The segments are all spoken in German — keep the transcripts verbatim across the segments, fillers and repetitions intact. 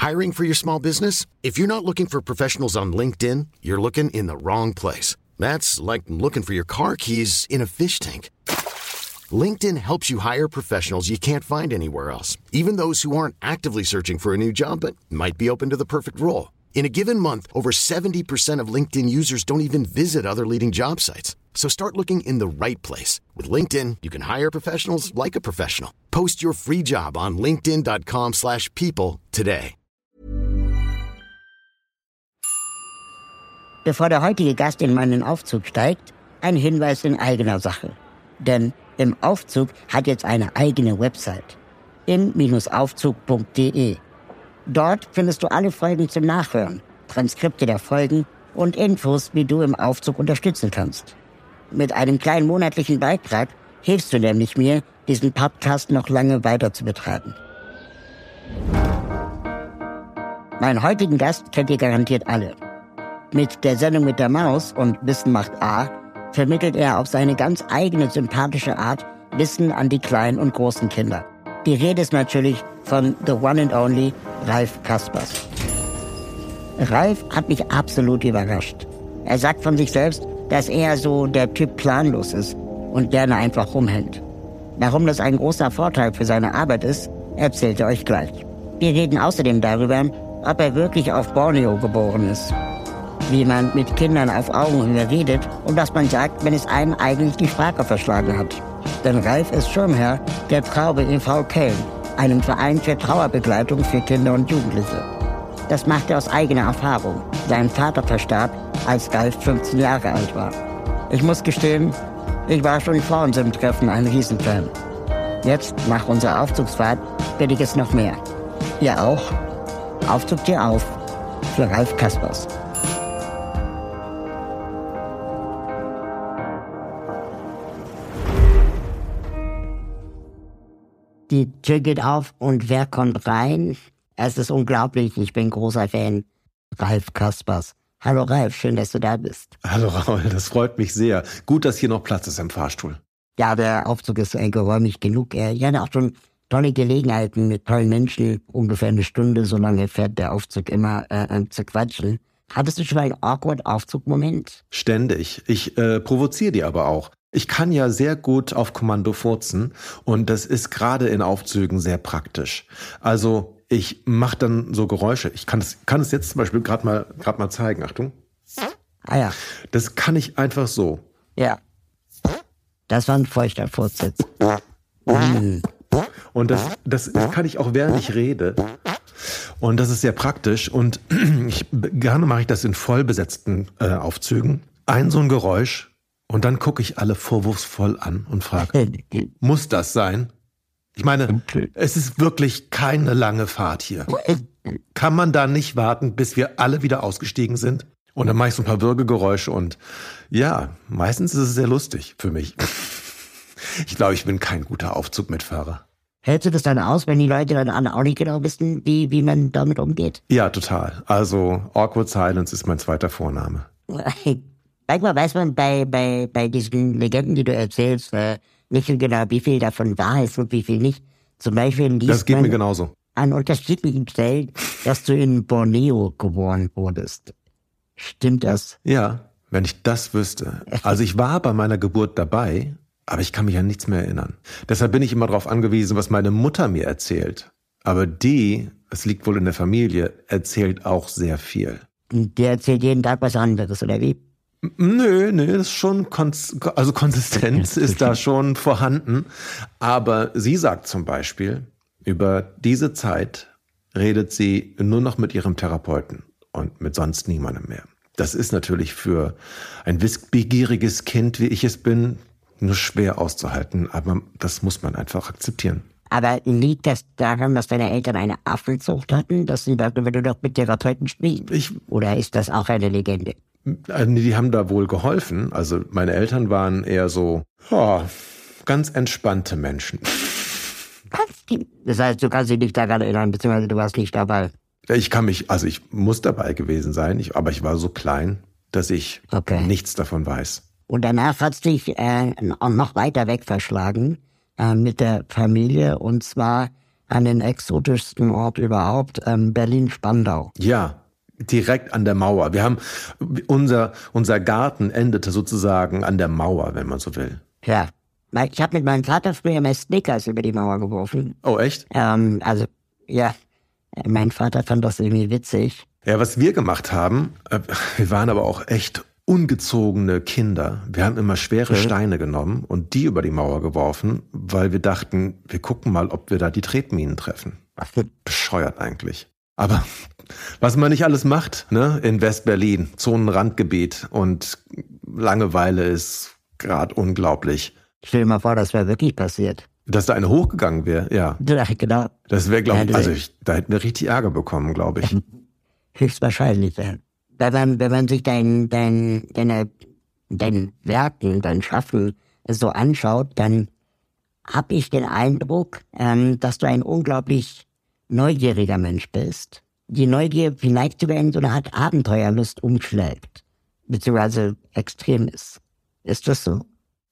Hiring for your small business? If you're not looking for professionals on LinkedIn, you're looking in the wrong place. That's like looking for your car keys in a fish tank. LinkedIn helps you hire professionals you can't find anywhere else, even those who aren't actively searching for a new job but might be open to the perfect role. In a given month, over seventy percent of LinkedIn users don't even visit other leading job sites. So start looking in the right place. With LinkedIn, you can hire professionals like a professional. Post your free job on linkedin dot com slash people today. Bevor der heutige Gast in meinen Aufzug steigt, ein Hinweis in eigener Sache. Denn im Aufzug hat jetzt eine eigene Website. im Aufzug punkt de. Dort findest du alle Folgen zum Nachhören, Transkripte der Folgen und Infos, wie du im Aufzug unterstützen kannst. Mit einem kleinen monatlichen Beitrag hilfst du nämlich mir, diesen Podcast noch lange weiter zu betreiben. Meinen heutigen Gast kennt ihr garantiert alle. Mit der Sendung mit der Maus und Wissen macht A vermittelt er auf seine ganz eigene sympathische Art Wissen an die kleinen und großen Kinder. Die Rede ist natürlich von The One and Only Ralf Kaspers. Ralf hat mich absolut überrascht. Er sagt von sich selbst, dass er so der Typ planlos ist und gerne einfach rumhängt. Warum das ein großer Vorteil für seine Arbeit ist, erzählt er euch gleich. Wir reden außerdem darüber, ob er wirklich auf Borneo geboren ist, wie man mit Kindern auf Augenhöhe redet und was man sagt, wenn es einem eigentlich die Sprache verschlagen hat. Denn Ralf ist Schirmherr der Traube e V Köln, einem Verein für Trauerbegleitung für Kinder und Jugendliche. Das macht er aus eigener Erfahrung. Sein Vater verstarb, als Ralf fünfzehn Jahre alt war. Ich muss gestehen, ich war schon vor unserem Treffen ein Riesenfan. Jetzt, nach unserer Aufzugsfahrt, bin ich es noch mehr. Ihr auch? Aufzug dir auf für Ralf Kaspers. Die Tür geht auf und wer kommt rein? Es ist unglaublich, ich bin großer Fan. Ralf Kaspers. Hallo Ralf, schön, dass du da bist. Hallo Raul, das freut mich sehr. Gut, dass hier noch Platz ist im Fahrstuhl. Ja, der Aufzug ist äh, geräumig genug. Ich hatte auch schon tolle Gelegenheiten mit tollen Menschen, ungefähr eine Stunde, so lange fährt der Aufzug immer, äh, zu quatschen. Hattest du schon mal einen awkward Aufzug-Moment? Ständig. Ich äh, provoziere die aber auch. Ich kann ja sehr gut auf Kommando furzen und das ist gerade in Aufzügen sehr praktisch. Also ich mache dann so Geräusche. Ich kann es kann es jetzt zum Beispiel gerade mal gerade mal zeigen. Achtung. Ah ja. Das kann ich einfach so. Ja. Das war ein feuchter Furz jetzt. Mhm. Und das, das kann ich auch, während ich rede. Und das ist sehr praktisch. Und ich, gerne mache ich das in vollbesetzten äh, Aufzügen. Ein so ein Geräusch. Und dann gucke ich alle vorwurfsvoll an und frage, muss das sein? Ich meine, es ist wirklich keine lange Fahrt hier. Kann man da nicht warten, bis wir alle wieder ausgestiegen sind? Und dann mache ich so ein paar Würgegeräusche und ja, meistens ist es sehr lustig für mich. Ich glaube, ich bin kein guter Aufzugmitfahrer. Hältst du das dann aus, wenn die Leute dann auch nicht genau wissen, wie, wie man damit umgeht? Ja, total. Also Awkward Silence ist mein zweiter Vorname. Manchmal weiß man bei, bei, bei diesen Legenden, die du erzählst, äh, nicht so genau, wie viel davon wahr ist und wie viel nicht. Zum Beispiel liest das geht man mir genauso. An unterschiedlichen Stellen, dass du in Borneo geboren wurdest. Stimmt das? Ja, wenn ich das wüsste. Also ich war bei meiner Geburt dabei, aber ich kann mich an nichts mehr erinnern. Deshalb bin ich immer darauf angewiesen, was meine Mutter mir erzählt. Aber die, es liegt wohl in der Familie, erzählt auch sehr viel. Und der erzählt jeden Tag was anderes, oder wie? Nö, nö, das ist schon, Kons- also Konsistenz ist da schon vorhanden. Aber sie sagt zum Beispiel, über diese Zeit redet sie nur noch mit ihrem Therapeuten und mit sonst niemandem mehr. Das ist natürlich für ein wissbegieriges Kind, wie ich es bin, nur schwer auszuhalten. Aber das muss man einfach akzeptieren. Aber liegt das daran, dass deine Eltern eine Affenzucht hatten, dass sie darüber nur noch mit Therapeuten sprechen? Ich, Oder ist das auch eine Legende? Die haben da wohl geholfen. Also meine Eltern waren eher so oh, ganz entspannte Menschen. Das heißt, du kannst dich nicht daran erinnern, beziehungsweise du warst nicht dabei. Ich kann mich, also ich muss dabei gewesen sein, ich, aber ich war so klein, dass ich okay. nichts davon weiß. Und danach hat es dich äh, noch weiter weg verschlagen äh, mit der Familie. Und zwar an den exotischsten Ort überhaupt, ähm, Berlin-Spandau. Ja, direkt an der Mauer. Wir haben, unser, unser Garten endete sozusagen an der Mauer, wenn man so will. Ja, ich habe mit meinem Vater früher mal Snickers über die Mauer geworfen. Oh, echt? Ähm, also, ja, mein Vater fand das irgendwie witzig. Ja, was wir gemacht haben, äh, wir waren aber auch echt ungezogene Kinder. Wir haben immer schwere okay. Steine genommen und die über die Mauer geworfen, weil wir dachten, wir gucken mal, ob wir da die Tretminen treffen. Bescheuert eigentlich. Aber was man nicht alles macht, ne, in West-Berlin, Zonenrandgebiet und Langeweile ist gerade unglaublich. Stell dir mal vor, das wäre wirklich passiert. Dass da eine hochgegangen wäre, ja. Ja, genau. Das wäre, glaube ich, Ja, also ich, da hätten wir richtig Ärger bekommen, glaube ich. Höchstwahrscheinlich, ja. Wenn man, wenn man sich dein, dein, deine, dein Werken, dein Schaffen so anschaut, dann habe ich den Eindruck, ähm, dass du ein unglaublich neugieriger Mensch bist. Die Neugier vielleicht sogar in so eine Art Abenteuerlust umschlägt, beziehungsweise extrem ist. Ist das so?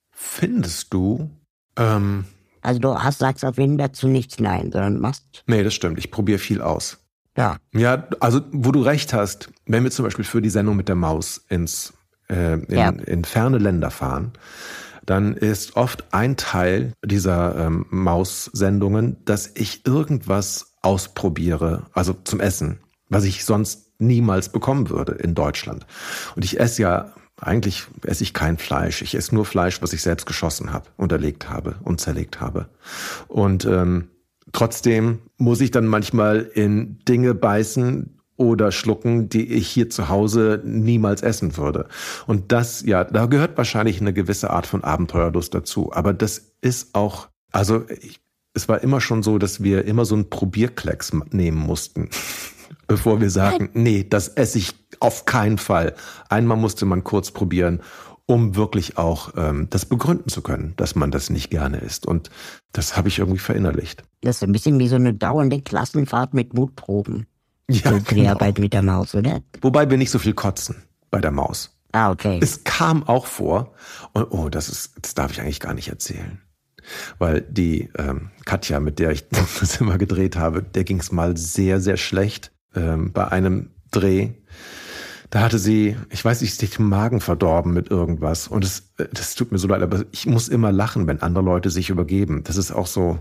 Findest du? Ähm, also du hast, sagst auf jeden Fall dazu nichts Nein, sondern machst... Nee, das stimmt. Ich probiere viel aus. Ja. Ja, also wo du recht hast, wenn wir zum Beispiel für die Sendung mit der Maus ins äh, in, ja. in ferne Länder fahren, dann ist oft ein Teil dieser ähm, Maus-Sendungen, dass ich irgendwas ausprobiere, also zum Essen, was ich sonst niemals bekommen würde in Deutschland. Und ich esse ja, eigentlich esse ich kein Fleisch. Ich esse nur Fleisch, was ich selbst geschossen habe, unterlegt habe und zerlegt habe. Und ähm, trotzdem muss ich dann manchmal in Dinge beißen oder schlucken, die ich hier zu Hause niemals essen würde. Und das, ja, da gehört wahrscheinlich eine gewisse Art von Abenteuerlust dazu. Aber das ist auch, also ich, es war immer schon so, dass wir immer so einen Probierklecks nehmen mussten, bevor wir sagen, nee, das esse ich auf keinen Fall. Einmal musste man kurz probieren, um wirklich auch ähm, das begründen zu können, dass man das nicht gerne isst. Und das habe ich irgendwie verinnerlicht. Das ist ein bisschen wie so eine dauernde Klassenfahrt mit Mutproben. Ja, so Dreharbeit genau. Mit der Maus, oder? Wobei wir nicht so viel kotzen bei der Maus. Ah, okay. Es kam auch vor, und oh, das ist, das darf ich eigentlich gar nicht erzählen. Weil die ähm, Katja, mit der ich das immer gedreht habe, der ging es mal sehr, sehr schlecht ähm, bei einem Dreh. Da hatte sie, ich weiß nicht, sich den Magen verdorben mit irgendwas. Und das, das tut mir so leid, aber ich muss immer lachen, wenn andere Leute sich übergeben. Das ist auch so.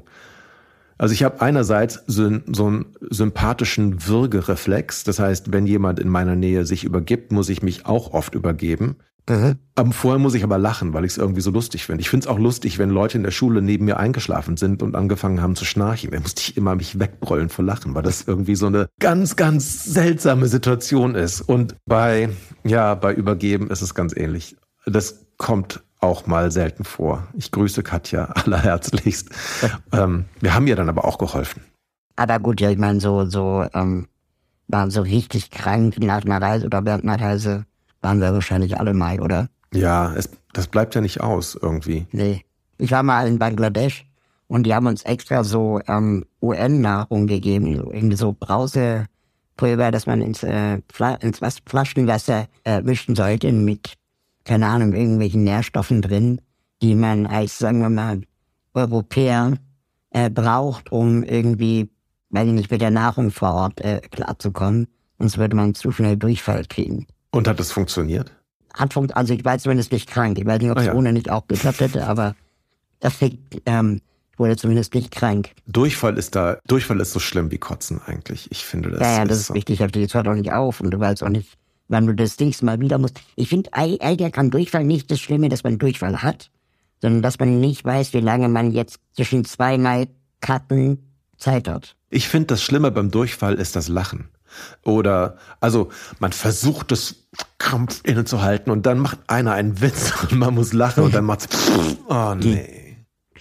Also ich habe einerseits so, so einen sympathischen Würgereflex. Das heißt, wenn jemand in meiner Nähe sich übergibt, muss ich mich auch oft übergeben. Mhm. Aber vorher muss ich aber lachen, weil ich es irgendwie so lustig finde. Ich finde es auch lustig, wenn Leute in der Schule neben mir eingeschlafen sind und angefangen haben zu schnarchen. Da musste ich immer mich wegbrüllen vor Lachen, weil das irgendwie so eine ganz, ganz seltsame Situation ist. Und bei, ja, bei Übergeben ist es ganz ähnlich. Das kommt auch mal selten vor. Ich grüße Katja allerherzlichst. ähm, wir haben ihr dann aber auch geholfen. Aber gut, ja, ich meine, so, so, ähm, waren so richtig krank nach einer Reise oder während einer Reise waren wir wahrscheinlich alle mal, oder? Ja, es, das bleibt ja nicht aus irgendwie. Nee. Ich war mal in Bangladesch und die haben uns extra so ähm, U N-Nahrung gegeben, irgendwie so Brausepulver, dass man ins, äh, Fla- ins was, Flaschenwasser äh, mischen sollte mit, keine Ahnung, irgendwelchen Nährstoffen drin, die man als, sagen wir mal, Europäer äh, braucht, um irgendwie, weiß ich nicht, mit der Nahrung vor Ort äh, klarzukommen. Sonst würde man zu schnell Durchfall kriegen. Und hat das funktioniert? Hat funkt, also ich war zumindest nicht krank. Ich weiß nicht, ob es ah, ja. ohne nicht auch geklappt hätte, aber das ähm, ich wurde zumindest nicht krank. Durchfall ist da, Durchfall ist so schlimm wie Kotzen eigentlich. Ich finde das. Ja, ja, das ist, so. Wichtig. Das hört auch nicht auf und du weißt auch nicht, wann du das nächste Mal wieder musst. Ich finde, eigentlich kann Durchfall nicht das Schlimme, dass man Durchfall hat, sondern dass man nicht weiß, wie lange man jetzt zwischen zweimal Karten Zeit hat. Ich finde, das Schlimme beim Durchfall ist das Lachen. Oder, also, man versucht es krampf innezuhalten und dann macht einer einen Witz und man muss lachen und dann macht's, oh nee.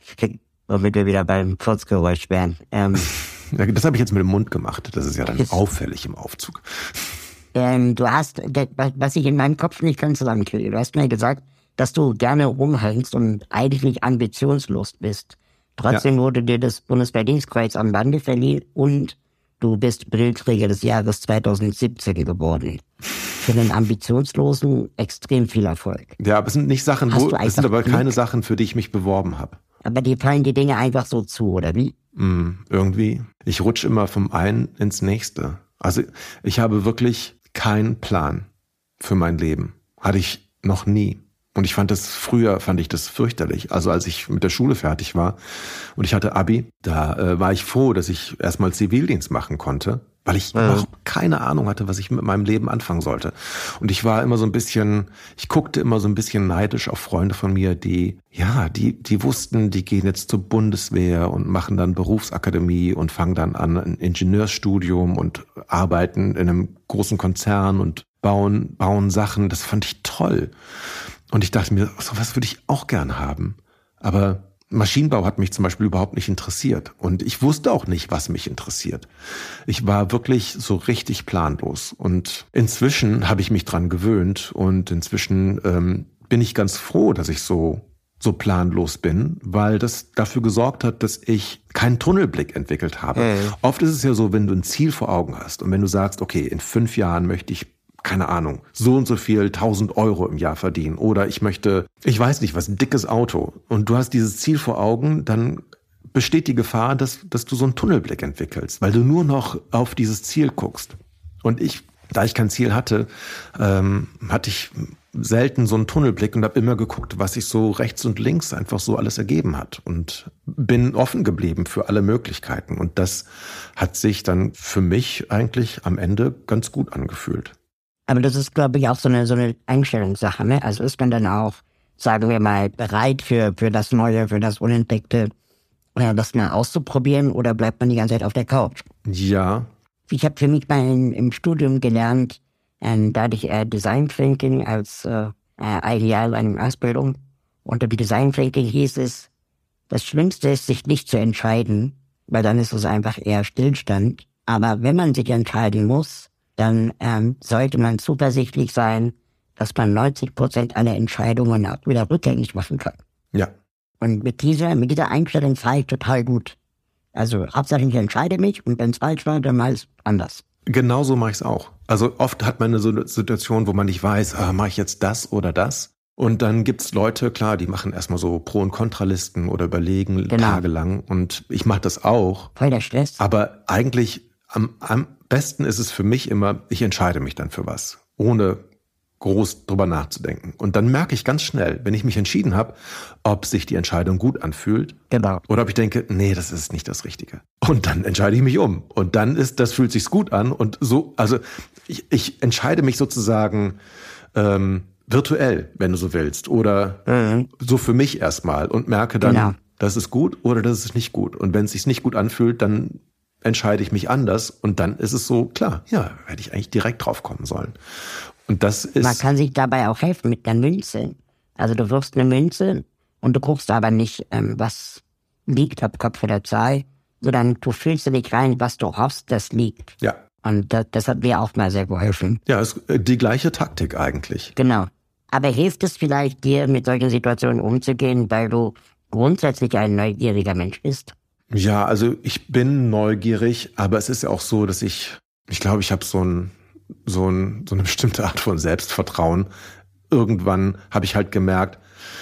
Womit wir wieder beim Furzgeräusch wären. Ähm, das habe ich jetzt mit dem Mund gemacht. Das ist ja dann auffällig im Aufzug. Ähm, du hast, was ich in meinem Kopf nicht ganz zusammenkriege, du hast mir gesagt, dass du gerne rumhängst und eigentlich ambitionslos bist. Trotzdem ja. wurde dir das Bundesverdienstkreuz am Bande verliehen und du bist Brillträger des Jahres zweitausendsiebzehn geworden. Für den Ambitionslosen extrem viel Erfolg. Ja, aber es sind nicht Sachen, Hast wo, es sind aber Glück? keine Sachen, für die ich mich beworben habe. Aber dir fallen die Dinge einfach so zu, oder wie? mh, irgendwie. Ich rutsche immer vom einen ins nächste. Also ich habe wirklich keinen Plan für mein Leben. Hatte ich noch nie. Und ich fand das, früher fand ich das fürchterlich. Also als ich mit der Schule fertig war und ich hatte Abi, da äh, war ich froh, dass ich erstmal Zivildienst machen konnte, weil ich ja. überhaupt keine Ahnung hatte, was ich mit meinem Leben anfangen sollte. Und ich war immer so ein bisschen, ich guckte immer so ein bisschen neidisch auf Freunde von mir, die, ja, die, die wussten, die gehen jetzt zur Bundeswehr und machen dann Berufsakademie und fangen dann an ein Ingenieursstudium und arbeiten in einem großen Konzern und bauen, bauen Sachen. Das fand ich toll. Und ich dachte mir, so was würde ich auch gern haben. Aber Maschinenbau hat mich zum Beispiel überhaupt nicht interessiert. Und ich wusste auch nicht, was mich interessiert. Ich war wirklich so richtig planlos. Und inzwischen habe ich mich dran gewöhnt. Und inzwischen ähm, bin ich ganz froh, dass ich so, so planlos bin, weil das dafür gesorgt hat, dass ich keinen Tunnelblick entwickelt habe. Mhm. Oft ist es ja so, wenn du ein Ziel vor Augen hast und wenn du sagst, okay, in fünf Jahren möchte ich keine Ahnung, so und so viel tausend Euro im Jahr verdienen oder ich möchte, ich weiß nicht was, ein dickes Auto und du hast dieses Ziel vor Augen, dann besteht die Gefahr, dass, dass du so einen Tunnelblick entwickelst, weil du nur noch auf dieses Ziel guckst. Und ich, da ich kein Ziel hatte, ähm, hatte ich selten so einen Tunnelblick und habe immer geguckt, was sich so rechts und links einfach so alles ergeben hat und bin offen geblieben für alle Möglichkeiten. Und das hat sich dann für mich eigentlich am Ende ganz gut angefühlt. Aber das ist, glaube ich, auch so eine, so eine Einstellungssache, ne? Also ist man dann auch, sagen wir mal, bereit für, für das Neue, für das Unentdeckte, oder das mal auszuprobieren, oder bleibt man die ganze Zeit auf der Couch? Ja. Ich habe für mich mal in, im Studium gelernt, ähm, da hatte ich äh, Design Thinking als äh, äh, Ideal einer Ausbildung. Unter Design Thinking hieß es, das Schlimmste ist, sich nicht zu entscheiden, weil dann ist es einfach eher Stillstand. Aber wenn man sich entscheiden muss, dann ähm, sollte man zuversichtlich sein, dass man neunzig Prozent aller Entscheidungen auch wieder rückgängig machen kann. Ja. Und mit dieser, mit dieser Einstellung fahre ich total gut. Also Hauptsache ich entscheide mich und wenn es falsch war, dann mal es anders. Genauso mache ich es auch. Also oft hat man eine so eine Situation, wo man nicht weiß, ah, mache ich jetzt das oder das? Und dann gibt's Leute, klar, die machen erstmal so Pro- und Kontralisten oder überlegen genau. tagelang. Und ich mache das auch. Voll der Stress. Aber eigentlich am, am besten ist es für mich immer, ich entscheide mich dann für was, ohne groß drüber nachzudenken. Und dann merke ich ganz schnell, wenn ich mich entschieden habe, ob sich die Entscheidung gut anfühlt. Genau. Oder ob ich denke, nee, das ist nicht das Richtige. Und dann entscheide ich mich um. Und dann ist, das fühlt sich gut an. Und so, also ich, ich entscheide mich sozusagen ähm, virtuell, wenn du so willst. Oder mhm. so für mich erstmal und merke dann, genau. das ist gut oder das ist nicht gut. Und wenn es sich nicht gut anfühlt, dann entscheide ich mich anders und dann ist es so, klar, ja, hätte ich eigentlich direkt drauf kommen sollen. Und das ist... Man kann sich dabei auch helfen mit der Münze. Also du wirfst eine Münze und du guckst aber nicht, ähm, was liegt auf Kopf der Zahl, sondern du fühlst dich rein, was du hoffst, das liegt. Ja. Und das, das hat mir auch mal sehr geholfen. Ja, ist die gleiche Taktik eigentlich. Genau. Aber hilft es vielleicht dir, mit solchen Situationen umzugehen, weil du grundsätzlich ein neugieriger Mensch bist? Ja, also ich bin neugierig, aber es ist ja auch so, dass ich, ich glaube, ich habe so ein, so ein, so eine bestimmte Art von Selbstvertrauen. Irgendwann habe ich halt gemerkt,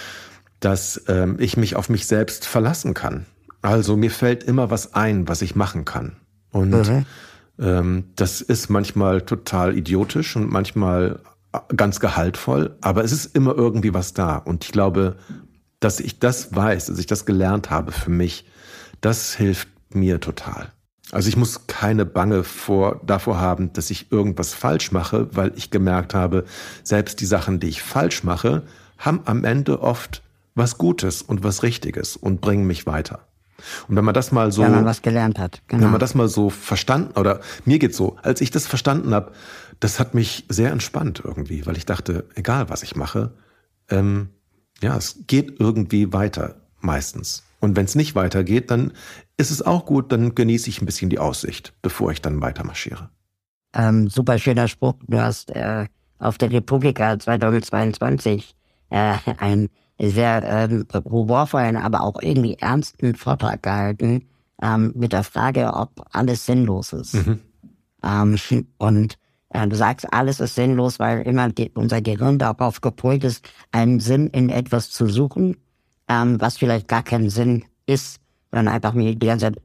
dass ähm, ich mich auf mich selbst verlassen kann. Also mir fällt immer was ein, was ich machen kann. Und mhm. ähm, das ist manchmal total idiotisch und manchmal ganz gehaltvoll, aber es ist immer irgendwie was da. Und ich glaube, dass ich das weiß, dass ich das gelernt habe für mich, das hilft mir total. Also ich muss keine Bange vor, davor haben, dass ich irgendwas falsch mache, weil ich gemerkt habe, selbst die Sachen, die ich falsch mache, haben am Ende oft was Gutes und was Richtiges und bringen mich weiter. Und wenn man das mal so... Wenn man was gelernt hat. Genau. Wenn man das mal so verstanden, oder mir geht's so, als ich das verstanden habe, das hat mich sehr entspannt irgendwie, weil ich dachte, egal was ich mache, ähm, ja, es geht irgendwie weiter, meistens. Und wenn es nicht weitergeht, dann ist es auch gut, dann genieße ich ein bisschen die Aussicht, bevor ich dann weiter marschiere. Ähm, super schöner Spruch. Du hast äh, auf der Republika zweitausendzweiundzwanzig äh, einen sehr ähm, humorvollen, aber auch irgendwie ernsten Vortrag gehalten ähm, mit der Frage, ob alles sinnlos ist. Mhm. Ähm, und äh, du sagst, alles ist sinnlos, weil immer die, unser Gehirn darauf gepolt ist, einen Sinn in etwas zu suchen, ähm, was vielleicht gar keinen Sinn ist, sondern einfach mir die ganze Zeit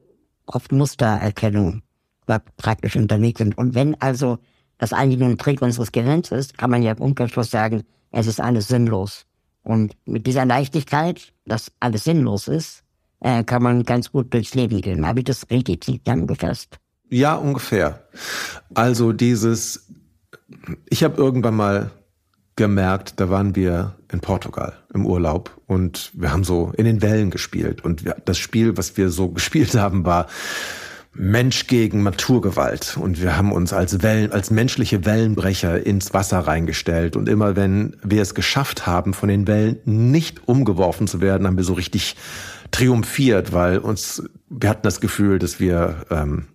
oft Mustererkennung praktisch unterwegs sind. Und wenn also das eigentlich nur ein Trick unseres Gehirns ist, kann man ja im Umkehrschluss sagen, es ist alles sinnlos. Und mit dieser Leichtigkeit, dass alles sinnlos ist, äh, kann man ganz gut durchs Leben gehen. Habe ich das richtig zusammengefasst? Ja, ungefähr. Also dieses, ich habe irgendwann mal gemerkt, da waren wir in Portugal im Urlaub und wir haben so in den Wellen gespielt. Und wir, das Spiel, was wir so gespielt haben, war Mensch gegen Naturgewalt. Und wir haben uns als Wellen, als menschliche Wellenbrecher ins Wasser reingestellt. Und immer wenn wir es geschafft haben, von den Wellen nicht umgeworfen zu werden, haben wir so richtig triumphiert, weil uns, wir hatten das Gefühl, dass wir ähm,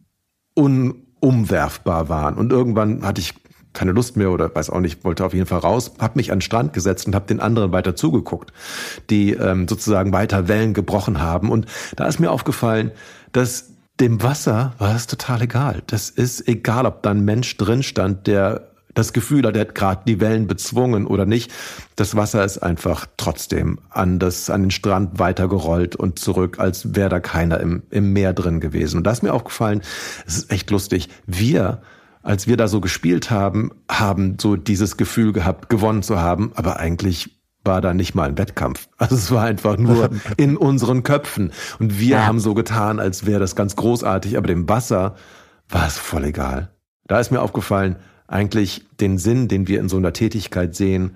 unumwerfbar waren. Und irgendwann hatte ich keine Lust mehr oder weiß auch nicht, wollte auf jeden Fall raus, habe mich an den Strand gesetzt und habe den anderen weiter zugeguckt, die ähm, sozusagen weiter Wellen gebrochen haben. Und da ist mir aufgefallen, dass dem Wasser war es total egal. Das ist egal, ob da ein Mensch drin stand, der das Gefühl hat, er hat gerade die Wellen bezwungen oder nicht. Das Wasser ist einfach trotzdem an, das, an den Strand weitergerollt und zurück, als wäre da keiner im, im Meer drin gewesen. Und da ist mir aufgefallen, es ist echt lustig, wir, als wir da so gespielt haben, haben so dieses Gefühl gehabt, gewonnen zu haben, aber eigentlich war da nicht mal ein Wettkampf. Also es war einfach nur in unseren Köpfen. Und wir ja. haben so getan, als wäre das ganz großartig, aber dem Wasser war es voll egal. Da ist mir aufgefallen, eigentlich den Sinn, den wir in so einer Tätigkeit sehen,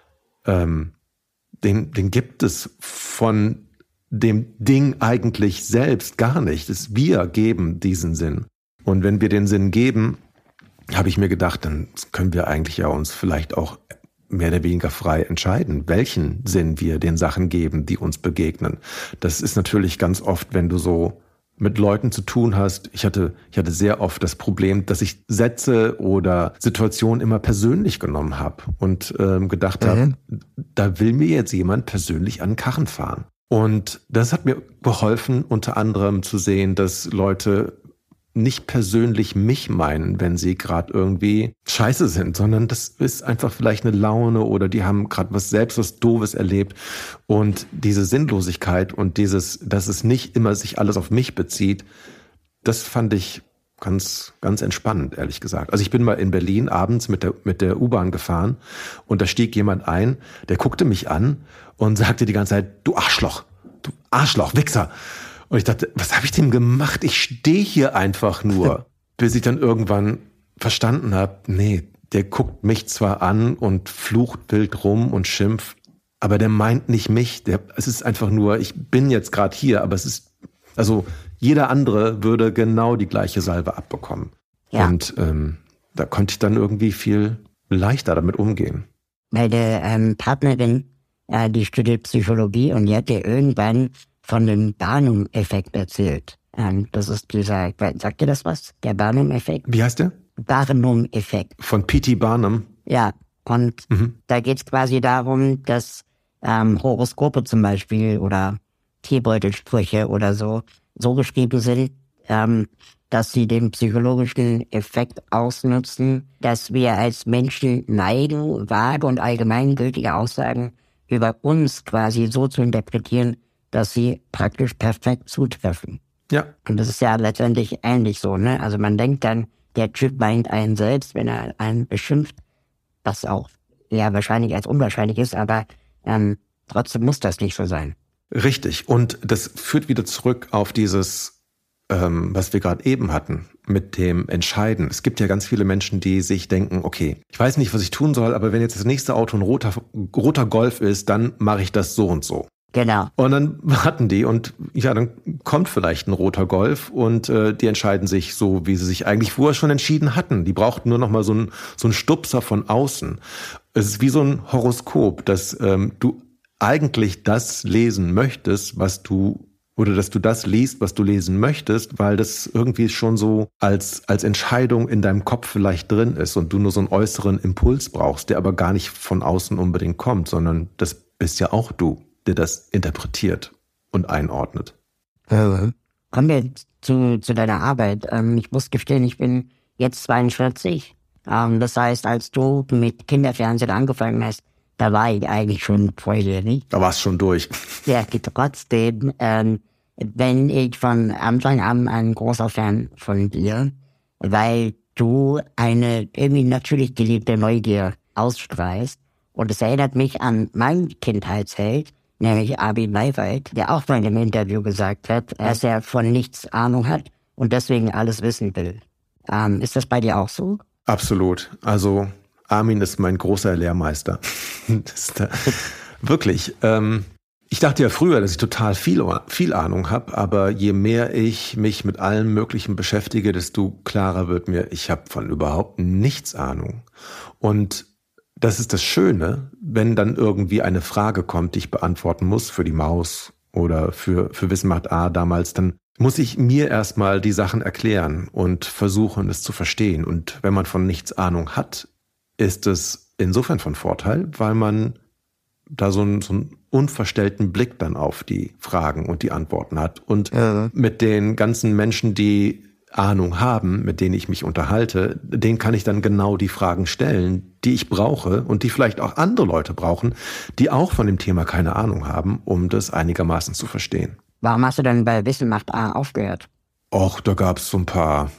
ähm, den, den gibt es von dem Ding eigentlich selbst gar nicht. Das wir geben diesen Sinn. Und wenn wir den Sinn geben, habe ich mir gedacht, dann können wir eigentlich ja uns vielleicht auch mehr oder weniger frei entscheiden, welchen Sinn wir den Sachen geben, die uns begegnen. Das ist natürlich ganz oft, wenn du so mit Leuten zu tun hast. Ich hatte, ich hatte sehr oft das Problem, dass ich Sätze oder Situationen immer persönlich genommen habe und ähm, gedacht mhm. habe, da will mir jetzt jemand persönlich an den Karren fahren. Und das hat mir geholfen, unter anderem zu sehen, dass Leute nicht persönlich mich meinen, wenn sie gerade irgendwie scheiße sind, sondern das ist einfach vielleicht eine Laune oder die haben gerade was selbst was Doofes erlebt. Und diese Sinnlosigkeit und dieses, dass es nicht immer sich alles auf mich bezieht, das fand ich ganz, ganz entspannend, ehrlich gesagt. Also ich bin mal in Berlin abends mit der, mit der U-Bahn gefahren und da stieg jemand ein, der guckte mich an und sagte die ganze Zeit, du Arschloch, du Arschloch, Wichser. Und ich dachte, was habe ich dem gemacht? Ich stehe hier einfach nur. Bis ich dann irgendwann verstanden habe, nee, der guckt mich zwar an und flucht wild rum und schimpft, aber der meint nicht mich. Der, es ist einfach nur, ich bin jetzt gerade hier, aber es ist, also jeder andere würde genau die gleiche Salve abbekommen. Ja. Und ähm, da konnte ich dann irgendwie viel leichter damit umgehen. Meine ähm, Partnerin, äh, die studiert Psychologie und die hat ja irgendwann von dem Barnum-Effekt erzählt. Ähm, das ist dieser, sagt dir das was? Der Barnum-Effekt? Wie heißt der? Barnum-Effekt. Von P T Barnum? Ja, und mhm. da geht es quasi darum, dass ähm, Horoskope zum Beispiel oder Teebeutelsprüche oder so so geschrieben sind, ähm, dass sie den psychologischen Effekt ausnutzen, dass wir als Menschen neigen, vage und allgemeingültige Aussagen über uns quasi so zu interpretieren, dass sie praktisch perfekt zutreffen. Ja. Und das ist ja letztendlich ähnlich so, ne? Also man denkt dann, der Typ meint einen selbst, wenn er einen beschimpft, was auch ja wahrscheinlich als unwahrscheinlich ist, aber ähm, trotzdem muss das nicht so sein. Richtig. Und das führt wieder zurück auf dieses, ähm, was wir gerade eben hatten, mit dem Entscheiden. Es gibt ja ganz viele Menschen, die sich denken, okay, ich weiß nicht, was ich tun soll, aber wenn jetzt das nächste Auto ein roter, roter Golf ist, dann mache ich das so und so. Genau. Und dann warten die und ja, dann kommt vielleicht ein roter Golf und äh, die entscheiden sich so, wie sie sich eigentlich vorher schon entschieden hatten. Die brauchten nur noch mal so einen so einen Stupser von außen. Es ist wie so ein Horoskop, dass ähm, du eigentlich das lesen möchtest, was du oder dass du das liest, was du lesen möchtest, weil das irgendwie schon so als als Entscheidung in deinem Kopf vielleicht drin ist und du nur so einen äußeren Impuls brauchst, der aber gar nicht von außen unbedingt kommt, sondern das bist ja auch du, der das interpretiert und einordnet. Mhm. Kommen wir zu, zu deiner Arbeit. Ähm, ich muss gestehen, ich bin jetzt zweiundvierzig. Ähm, das heißt, als du mit Kinderfernsehen angefangen hast, da war ich eigentlich schon volljährig. Da war es schon durch. Ja, trotzdem ähm, bin ich von Anfang an ein großer Fan von dir, weil du eine irgendwie natürlich geliebte Neugier ausstrahlst. Und es erinnert mich an meinen Kindheitsheld, nämlich Armin Maywald, der auch mal in einem Interview gesagt hat, dass er von nichts Ahnung hat und deswegen alles wissen will. Ähm, ist das bei dir auch so? Absolut. Also Armin ist mein großer Lehrmeister. Das ist, äh, wirklich. Ähm, ich dachte ja früher, dass ich total viel, viel Ahnung habe, aber je mehr ich mich mit allem Möglichen beschäftige, desto klarer wird mir, ich habe von überhaupt nichts Ahnung. Und das ist das Schöne, wenn dann irgendwie eine Frage kommt, die ich beantworten muss für die Maus oder für, für Wissen macht A damals, dann muss ich mir erstmal die Sachen erklären und versuchen, es zu verstehen. Und wenn man von nichts Ahnung hat, ist es insofern von Vorteil, weil man da so einen, so einen unverstellten Blick dann auf die Fragen und die Antworten hat. Und ja. mit den ganzen Menschen, die Ahnung haben, mit denen ich mich unterhalte, denen kann ich dann genau die Fragen stellen, die ich brauche und die vielleicht auch andere Leute brauchen, die auch von dem Thema keine Ahnung haben, um das einigermaßen zu verstehen. Warum hast du denn bei Wissen macht A aufgehört? Och, da gab es so ein paar,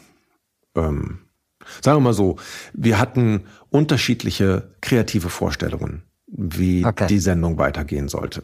ähm, sagen wir mal so, wir hatten unterschiedliche kreative Vorstellungen, wie okay. die Sendung weitergehen sollte.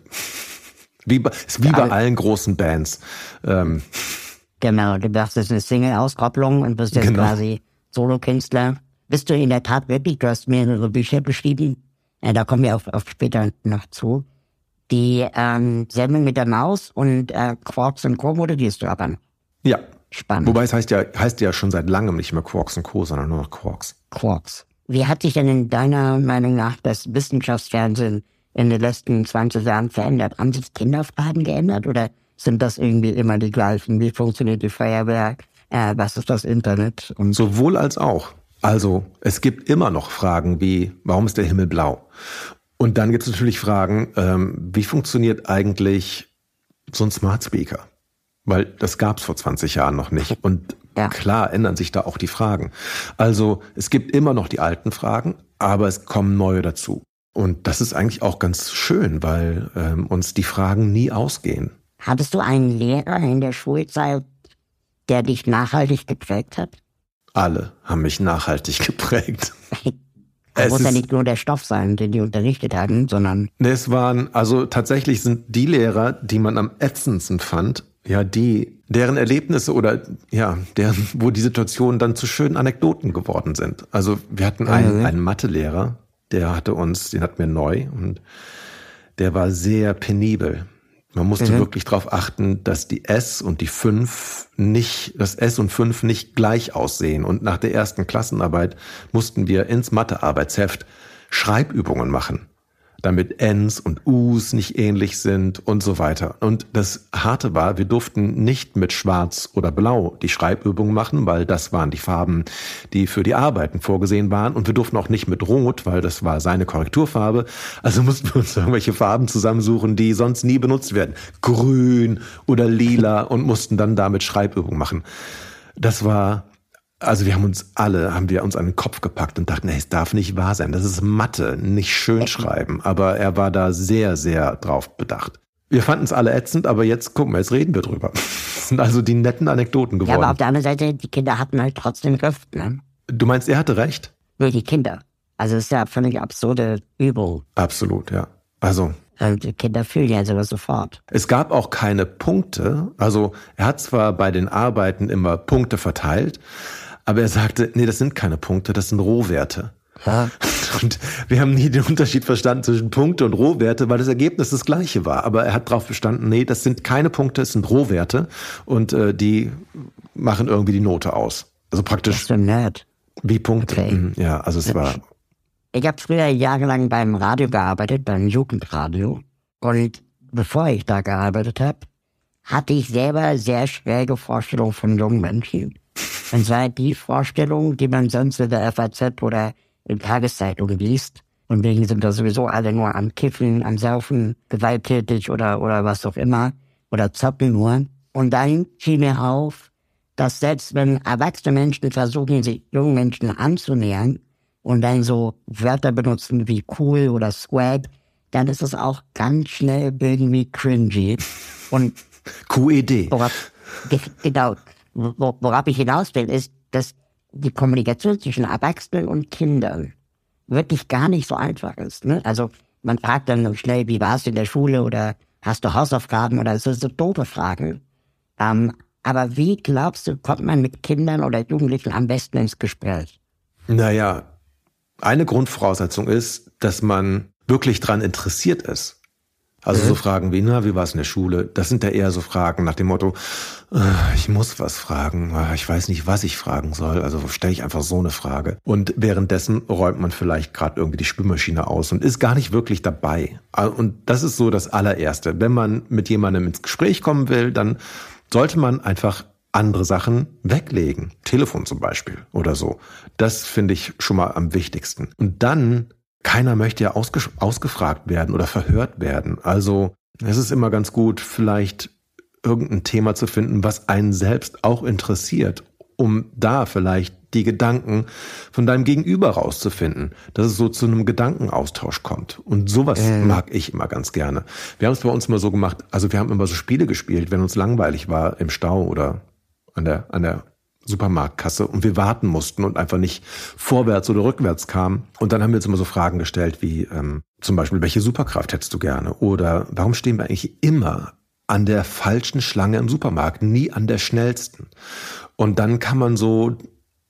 Wie bei, ist wie bei allen großen Bands. Ähm, genau, du dachtest, das ist eine Single-Auskopplung und bist jetzt genau. quasi Solokünstler. Bist du in der Tat wirklich, du hast mehrere Bücher beschrieben, ja, da kommen wir auf, auf später noch zu. Die ähm, Sendung mit der Maus und äh, Quarks und Co. moderierst du aber. Ja. Spannend. Wobei es heißt ja, heißt ja schon seit langem nicht mehr Quarks und Co., sondern nur noch Quarks. Quarks. Wie hat sich denn in deiner Meinung nach das Wissenschaftsfernsehen in den letzten zwanzig Jahren verändert? Haben sich Kinderfragen geändert oder sind das irgendwie immer die gleichen? Wie funktioniert die Feuerwehr? Äh, was ist das Internet? Und sowohl als auch. Also es gibt immer noch Fragen wie, warum ist der Himmel blau? Und dann gibt es natürlich Fragen, ähm, wie funktioniert eigentlich so ein Smart Speaker? Weil das gab es vor zwanzig Jahren noch nicht. Und ja. klar ändern sich da auch die Fragen. Also es gibt immer noch die alten Fragen, aber es kommen neue dazu. Und das ist eigentlich auch ganz schön, weil ähm, uns die Fragen nie ausgehen. Hattest du einen Lehrer in der Schulzeit, der dich nachhaltig geprägt hat? Alle haben mich nachhaltig geprägt. Es muss ja nicht nur der Stoff sein, den die unterrichtet hatten, sondern... Es waren, also tatsächlich sind die Lehrer, die man am ätzendsten fand, ja, die, deren Erlebnisse oder, ja, deren, wo die Situationen dann zu schönen Anekdoten geworden sind. Also wir hatten einen, einen Mathelehrer, der hatte uns, den hatten wir neu und der war sehr penibel. Man musste mhm. wirklich darauf achten, dass die S und die fünf nicht, das S und fünf nicht gleich aussehen. Und nach der ersten Klassenarbeit mussten wir ins Mathearbeitsheft Schreibübungen machen, damit Ns und Us nicht ähnlich sind und so weiter. Und das Harte war, wir durften nicht mit Schwarz oder Blau die Schreibübungen machen, weil das waren die Farben, die für die Arbeiten vorgesehen waren. Und wir durften auch nicht mit Rot, weil das war seine Korrekturfarbe. Also mussten wir uns irgendwelche Farben zusammensuchen, die sonst nie benutzt werden. Grün oder Lila und mussten dann damit Schreibübungen machen. Das war... Also wir haben uns alle, haben wir uns an den Kopf gepackt und dachten, nee, es darf nicht wahr sein. Das ist Mathe, nicht schön schreiben. Aber er war da sehr, sehr drauf bedacht. Wir fanden es alle ätzend, aber jetzt, guck mal, jetzt reden wir drüber. Das sind also die netten Anekdoten geworden. Ja, aber auf der anderen Seite, die Kinder hatten halt trotzdem Recht, ne? Du meinst, er hatte recht? Nur die Kinder. Also es ist ja völlig absurde Übung. Absolut, ja. Also... Und die Kinder fühlen ja sowas sofort. Es gab auch keine Punkte. Also er hat zwar bei den Arbeiten immer Punkte verteilt, aber er sagte, nee, das sind keine Punkte, das sind Rohwerte. Ja. Und wir haben nie den Unterschied verstanden zwischen Punkte und Rohwerte, weil das Ergebnis das gleiche war. Aber er hat darauf bestanden, nee, das sind keine Punkte, es sind Rohwerte und äh, die machen irgendwie die Note aus. Also praktisch das ist so nett. Wie Punkte. Okay. Ja, also es war... Ich habe früher jahrelang beim Radio gearbeitet, beim Jugendradio. Und bevor ich da gearbeitet habe, hatte ich selber sehr schräge Vorstellungen von jungen Menschen. Und zwar die Vorstellungen, die man sonst in der F A Z oder in Tageszeitungen liest. Und wegen sind da sowieso alle nur am Kiffen, am Saufen, gewalttätig oder, oder was auch immer. Oder zocken nur. Und dann fiel mir auf, dass selbst wenn erwachsene Menschen versuchen, sich jungen Menschen anzunähern, und dann so Wörter benutzen wie cool oder swag, dann ist es auch ganz schnell irgendwie cringy. Und Q E D. Worauf, genau, worauf ich hinaus will, ist, dass die Kommunikation zwischen Erwachsenen und Kindern wirklich gar nicht so einfach ist. Ne? Also man fragt dann schnell, wie warst du in der Schule oder hast du Hausaufgaben oder so, so doofe Fragen. Ähm, aber wie glaubst du, kommt man mit Kindern oder Jugendlichen am besten ins Gespräch? Naja, eine Grundvoraussetzung ist, dass man wirklich dran interessiert ist. Also mhm. so Fragen wie, na, wie war es in der Schule? Das sind ja eher so Fragen nach dem Motto, ich muss was fragen, ich weiß nicht, was ich fragen soll, also stelle ich einfach so eine Frage. Und währenddessen räumt man vielleicht gerade irgendwie die Spülmaschine aus und ist gar nicht wirklich dabei. Und das ist so das allererste. Wenn man mit jemandem ins Gespräch kommen will, dann sollte man einfach andere Sachen weglegen. Telefon zum Beispiel oder so. Das finde ich schon mal am wichtigsten. Und dann, keiner möchte ja ausge- ausgefragt werden oder verhört werden. Also es ist immer ganz gut, vielleicht irgendein Thema zu finden, was einen selbst auch interessiert, um da vielleicht die Gedanken von deinem Gegenüber rauszufinden, dass es so zu einem Gedankenaustausch kommt. Und sowas ähm. mag ich immer ganz gerne. Wir haben es bei uns immer so gemacht, also wir haben immer so Spiele gespielt, wenn uns langweilig war im Stau oder an der, an der Supermarktkasse und wir warten mussten und einfach nicht vorwärts oder rückwärts kamen. Und dann haben wir uns immer so Fragen gestellt wie ähm, zum Beispiel, welche Superkraft hättest du gerne? Oder warum stehen wir eigentlich immer an der falschen Schlange im Supermarkt, nie an der schnellsten? Und dann kann man so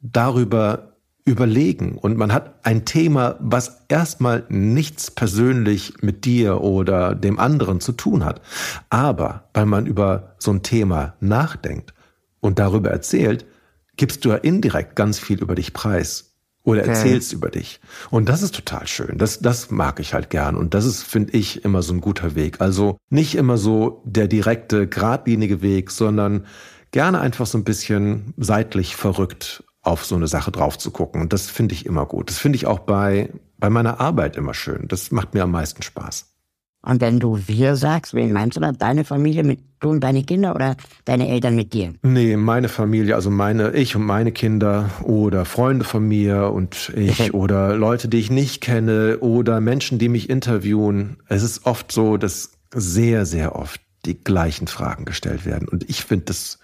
darüber überlegen und man hat ein Thema, was erstmal nichts persönlich mit dir oder dem anderen zu tun hat. Aber weil man über so ein Thema nachdenkt und darüber erzählt, gibst du ja indirekt ganz viel über dich preis oder erzählst okay. über dich. Und das ist total schön. Das, das mag ich halt gern. Und das ist, finde ich, immer so ein guter Weg. Also nicht immer so der direkte, geradlinige Weg, sondern gerne einfach so ein bisschen seitlich verrückt auf so eine Sache drauf zu gucken. Und das finde ich immer gut. Das finde ich auch bei, bei meiner Arbeit immer schön. Das macht mir am meisten Spaß. Und wenn du wir sagst, wen meinst du da? Deine Familie mit du und deine Kinder oder deine Eltern mit dir? Nee, meine Familie, also meine, ich und meine Kinder oder Freunde von mir und ich okay. oder Leute, die ich nicht kenne oder Menschen, die mich interviewen. Es ist oft so, dass sehr, sehr oft die gleichen Fragen gestellt werden. Und ich finde das,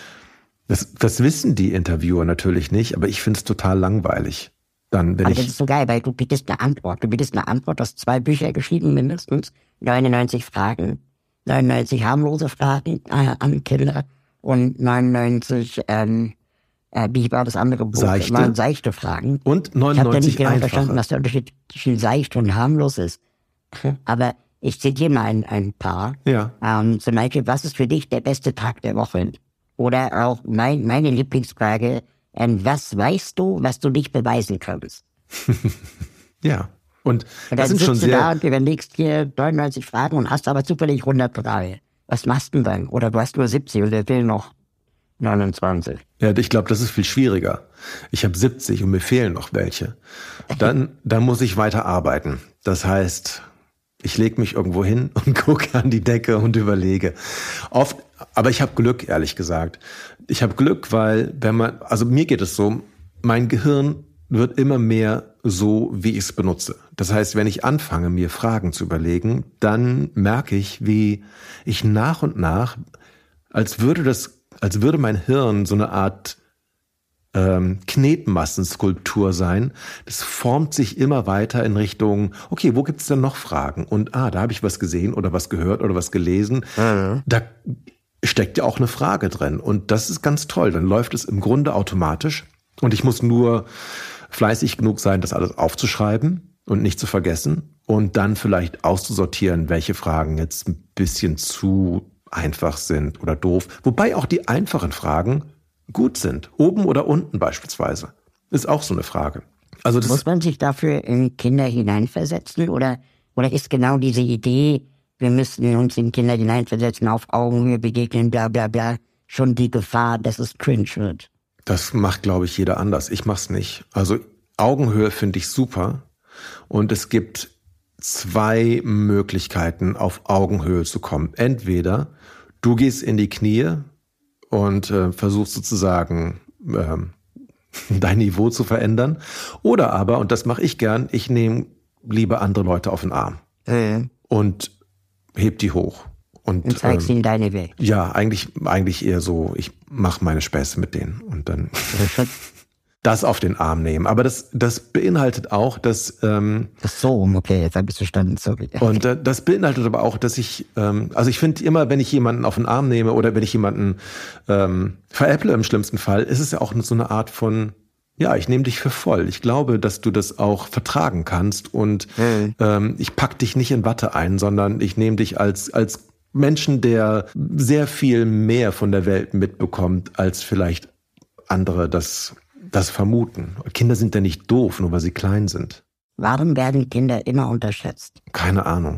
das, das wissen die Interviewer natürlich nicht, aber ich finde es total langweilig. Dann, wenn aber ich das ist so geil, weil du bietest eine Antwort. Du bietest eine Antwort, du hast zwei Bücher geschrieben mindestens, neunundneunzig Fragen, neunundneunzig harmlose Fragen äh, an Kinder und neunundneunzig, ähm, äh, wie war das andere Buch? Seichte. Waren seichte Fragen. Und neunundneunzig Ich habe da nicht genau einfache. verstanden, was der Unterschied zwischen seicht und harmlos ist. Aber ich zitiere mal ein, ein paar. Ja. Ähm, zum Beispiel, was ist für dich der beste Tag der Woche? Oder auch mein, meine Lieblingsfrage, ähm, was weißt du, was du nicht beweisen kannst? Ja. Und, und das dann sind schon sitzt du sehr da und überlegst dir neunundneunzig Fragen und hast aber zufällig hundert drei. Was machst du denn dann? Oder du hast nur siebzig und der fehlen noch neunundzwanzig. Ja, ich glaube, das ist viel schwieriger. Ich habe siebzig und mir fehlen noch welche. Dann, dann muss ich weiter arbeiten. Das heißt, ich lege mich irgendwo hin und gucke an die Decke und überlege. Oft, aber ich habe Glück, ehrlich gesagt. Ich habe Glück, weil wenn man, also mir geht es so, mein Gehirn wird immer mehr so, wie ich es benutze. Das heißt, wenn ich anfange, mir Fragen zu überlegen, dann merke ich, wie ich nach und nach, als würde das, als würde mein Hirn so eine Art ähm, Knetmassenskulptur sein. Das formt sich immer weiter in Richtung, okay, wo gibt's denn noch Fragen? Und ah, da habe ich was gesehen oder was gehört oder was gelesen. Mhm. Da steckt ja auch eine Frage drin. Und das ist ganz toll. Dann läuft es im Grunde automatisch. Und ich muss nur fleißig genug sein, das alles aufzuschreiben und nicht zu vergessen. Und dann vielleicht auszusortieren, welche Fragen jetzt ein bisschen zu einfach sind oder doof. Wobei auch die einfachen Fragen gut sind. Oben oder unten beispielsweise. Ist auch so eine Frage. Also das muss man sich dafür in Kinder hineinversetzen? Oder, oder ist genau diese Idee, wir müssen uns in Kinder hineinversetzen, auf Augenhöhe begegnen, bla bla bla, schon die Gefahr, dass es cringe wird? Das macht, glaube ich, jeder anders. Ich mach's nicht. Also Augenhöhe finde ich super. Und es gibt zwei Möglichkeiten, auf Augenhöhe zu kommen. Entweder du gehst in die Knie und äh, versuchst sozusagen ähm, dein Niveau zu verändern. Oder aber, und das mache ich gern, ich nehme lieber andere Leute auf den Arm. Mhm. Und heb die hoch Und, und zeigst ähm, ihnen deine Welt. Ja, eigentlich, eigentlich eher so, ich mache meine Späße mit denen und dann das auf den Arm nehmen. Aber das, das beinhaltet auch, dass... Ähm, Ach so, okay, jetzt habe ich verstanden, sorry. Und äh, das beinhaltet aber auch, dass ich, ähm, also ich finde immer, wenn ich jemanden auf den Arm nehme oder wenn ich jemanden ähm, veräpple im schlimmsten Fall, ist es ja auch so eine Art von, ja, ich nehme dich für voll. Ich glaube, dass du das auch vertragen kannst und mhm. ähm, ich pack dich nicht in Watte ein, sondern ich nehme dich als als Menschen, der sehr viel mehr von der Welt mitbekommt, als vielleicht andere das das vermuten. Kinder sind ja nicht doof, nur weil sie klein sind. Warum werden Kinder immer unterschätzt? Keine Ahnung.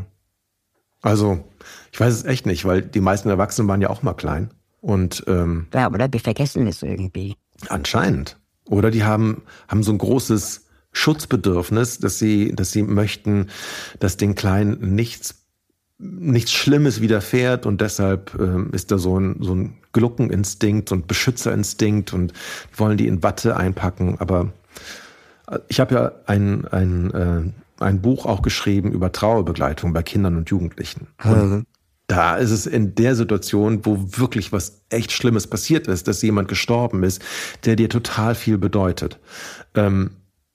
Also, ich weiß es echt nicht, weil die meisten Erwachsenen waren ja auch mal klein. Und ähm, ja, oder wir vergessen es irgendwie. Anscheinend. Oder die haben haben so ein großes Schutzbedürfnis, dass sie dass sie möchten, dass den Kleinen nichts nichts Schlimmes widerfährt und deshalb ähm, ist da so ein so ein Gluckeninstinkt, so ein Beschützerinstinkt und wollen die in Watte einpacken. Aber ich habe ja ein ein äh, ein Buch auch geschrieben über Trauerbegleitung bei Kindern und Jugendlichen. Und mhm. da ist es in der Situation, wo wirklich was echt Schlimmes passiert ist, dass jemand gestorben ist, der dir total viel bedeutet. Ähm,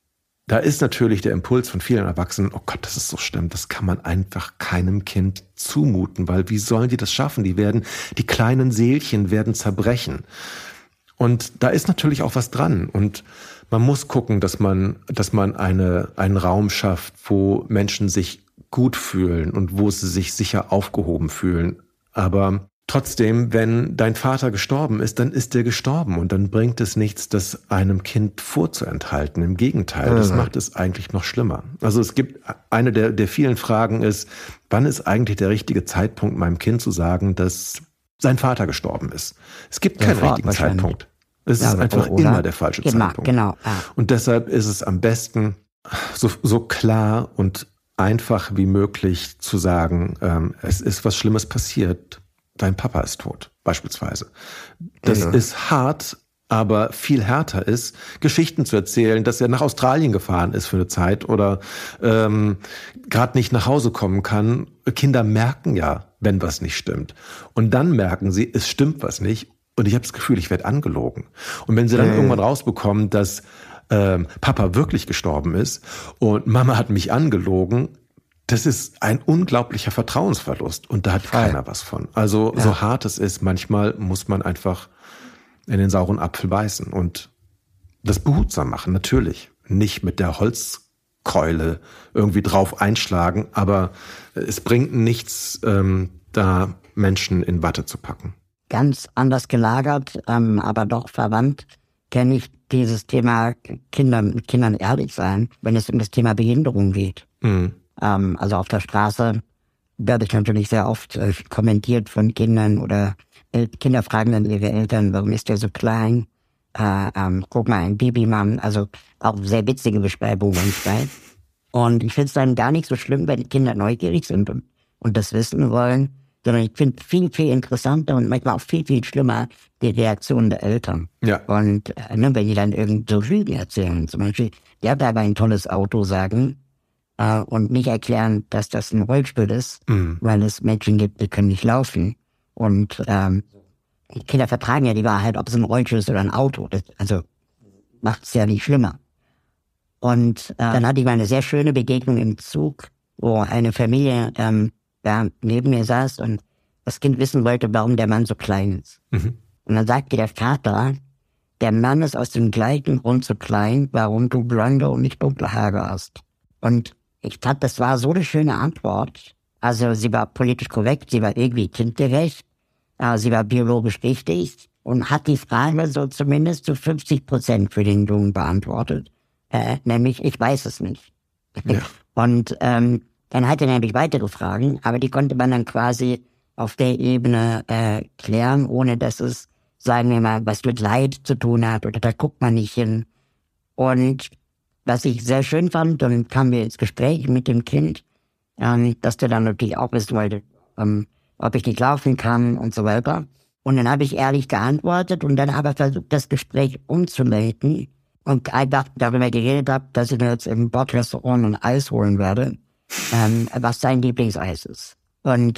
Da ist natürlich der Impuls von vielen Erwachsenen, oh Gott, das ist so schlimm, das kann man einfach keinem Kind zumuten, weil wie sollen die das schaffen? Die werden, die kleinen Seelchen werden zerbrechen. Und da ist natürlich auch was dran. Und man muss gucken, dass man, dass man eine, einen Raum schafft, wo Menschen sich gut fühlen und wo sie sich sicher aufgehoben fühlen. Aber trotzdem, wenn dein Vater gestorben ist, dann ist er gestorben und dann bringt es nichts, das einem Kind vorzuenthalten. Im Gegenteil, das macht es eigentlich noch schlimmer. Also es gibt eine der, der vielen Fragen ist, wann ist eigentlich der richtige Zeitpunkt, meinem Kind zu sagen, dass sein Vater gestorben ist? Es gibt keinen ja, richtigen Zeitpunkt. Es ja, ist einfach oder? immer der falsche genau, Zeitpunkt. Genau. Ah. Und deshalb ist es am besten, so, so klar und einfach wie möglich zu sagen, ähm, es ist was Schlimmes passiert. Dein Papa ist tot, beispielsweise. Das ja. ist hart, aber viel härter ist, Geschichten zu erzählen, dass er nach Australien gefahren ist für eine Zeit oder ähm, gerade nicht nach Hause kommen kann. Kinder merken ja, wenn was nicht stimmt. Und dann merken sie, es stimmt was nicht. Und ich habe das Gefühl, ich werde angelogen. Und wenn sie dann mhm. irgendwann rausbekommen, dass ähm, Papa wirklich gestorben ist und Mama hat mich angelogen, das ist ein unglaublicher Vertrauensverlust und da hat Frei. keiner was von. Also ja. so hart es ist, manchmal muss man einfach in den sauren Apfel beißen und das behutsam machen, natürlich. Nicht mit der Holzkeule irgendwie drauf einschlagen, aber es bringt nichts, ähm, da Menschen in Watte zu packen. Ganz anders gelagert, ähm, aber doch verwandt, kenne ich dieses Thema Kinder, mit Kindern ehrlich sein, wenn es um das Thema Behinderung geht. Mhm. Ähm, also auf der Straße werde ich natürlich sehr oft äh, kommentiert von Kindern oder äh, Kinder fragen dann ihre Eltern, warum ist der so klein? Äh, ähm, guck mal, ein Babymann. Also auch sehr witzige Beschreibungen. Und ich finde es dann gar nicht so schlimm, wenn die Kinder neugierig sind und, und das wissen wollen, sondern ich finde viel, viel interessanter und manchmal auch viel, viel schlimmer die Reaktion der Eltern. Ja. Und äh, ne, wenn die dann irgend so Lügen erzählen, zum Beispiel, der hat aber ein tolles Auto sagen, Uh, und nicht erklären, dass das ein Rollstuhl ist, mhm. weil es Menschen gibt, die können nicht laufen. Und ähm, Kinder vertragen ja die Wahrheit, ob es ein Rollstuhl ist oder ein Auto. Das, also macht es ja nicht schlimmer. Und äh, dann hatte ich mal eine sehr schöne Begegnung im Zug, wo eine Familie ähm, da neben mir saß und das Kind wissen wollte, warum der Mann so klein ist. Mhm. Und dann sagte der Vater, der Mann ist aus dem gleichen Grund so klein, warum du blonde und nicht dunkle Haare hast. Und ich fand, das war so eine schöne Antwort. Also sie war politisch korrekt, sie war irgendwie kindgerecht, äh, sie war biologisch richtig und hat die Frage so zumindest zu fünfzig Prozent für den Jungen beantwortet. Äh, nämlich, ich weiß es nicht. Ja. Und ähm, dann hatte er nämlich weitere Fragen, aber die konnte man dann quasi auf der Ebene äh, klären, ohne dass es, sagen wir mal, was mit Leid zu tun hat oder da guckt man nicht hin. Und was ich sehr schön fand, dann kamen wir ins Gespräch mit dem Kind, ähm, dass der dann natürlich auch wissen wollte, ähm, ob ich nicht laufen kann und so weiter. Und dann habe ich ehrlich geantwortet und dann aber versucht, das Gespräch umzulenken und einfach darüber geredet habe, dass ich mir jetzt im Bordrestaurant ein Eis holen werde, ähm, was sein Lieblingseis ist. Und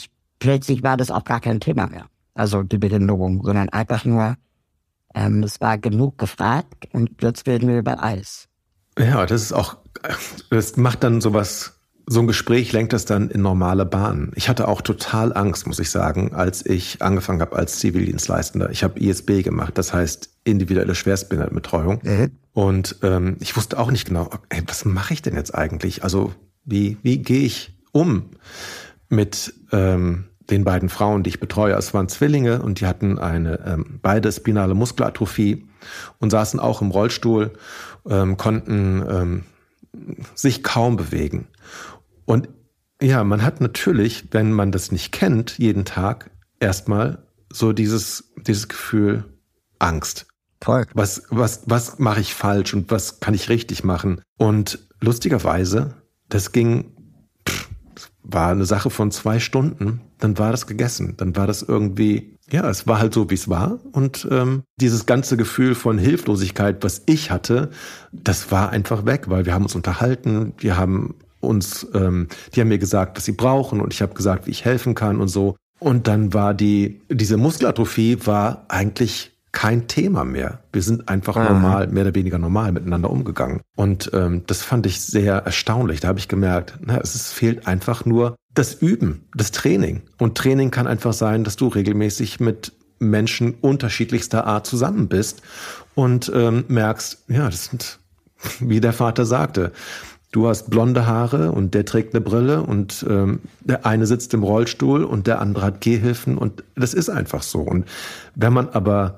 plötzlich war das auch gar kein Thema mehr. Also die Behinderung, sondern einfach nur, ähm, es war genug gefragt und jetzt reden wir über Eis. Ja, das ist auch, das macht dann sowas, so ein Gespräch lenkt das dann in normale Bahnen. Ich hatte auch total Angst, muss ich sagen, als ich angefangen habe als Zivildienstleistender. Ich habe I S B gemacht, das heißt individuelle Schwerstbehindertenbetreuung. Mhm. Und ähm, ich wusste auch nicht genau, ey, was mache ich denn jetzt eigentlich? Also wie, wie gehe ich um mit ähm, den beiden Frauen, die ich betreue? Es waren Zwillinge und die hatten eine ähm, beide spinale Muskelatrophie und saßen auch im Rollstuhl, ähm, konnten ähm, sich kaum bewegen. Und ja, man hat natürlich, wenn man das nicht kennt, jeden Tag erstmal so dieses, dieses Gefühl Angst. Toll. Was, was, was mache ich falsch und was kann ich richtig machen? Und lustigerweise, das ging, pff, war eine Sache von zwei Stunden, dann war das gegessen. Dann war das irgendwie, ja, es war halt so, wie es war. Und ähm, dieses ganze Gefühl von Hilflosigkeit, was ich hatte, das war einfach weg, weil wir haben uns unterhalten, wir haben uns, ähm, die haben mir gesagt, was sie brauchen und ich habe gesagt, wie ich helfen kann und so. Und dann war die, diese Muskelatrophie war eigentlich kein Thema mehr. Wir sind einfach mhm. normal, mehr oder weniger normal miteinander umgegangen. Und ähm, das fand ich sehr erstaunlich. Da habe ich gemerkt, na, es ist, fehlt einfach nur das Üben, das Training. Und Training kann einfach sein, dass du regelmäßig mit Menschen unterschiedlichster Art zusammen bist und ähm, merkst, ja, das sind, wie der Vater sagte, du hast blonde Haare und der trägt eine Brille und ähm, der eine sitzt im Rollstuhl und der andere hat Gehhilfen und das ist einfach so. Und wenn man aber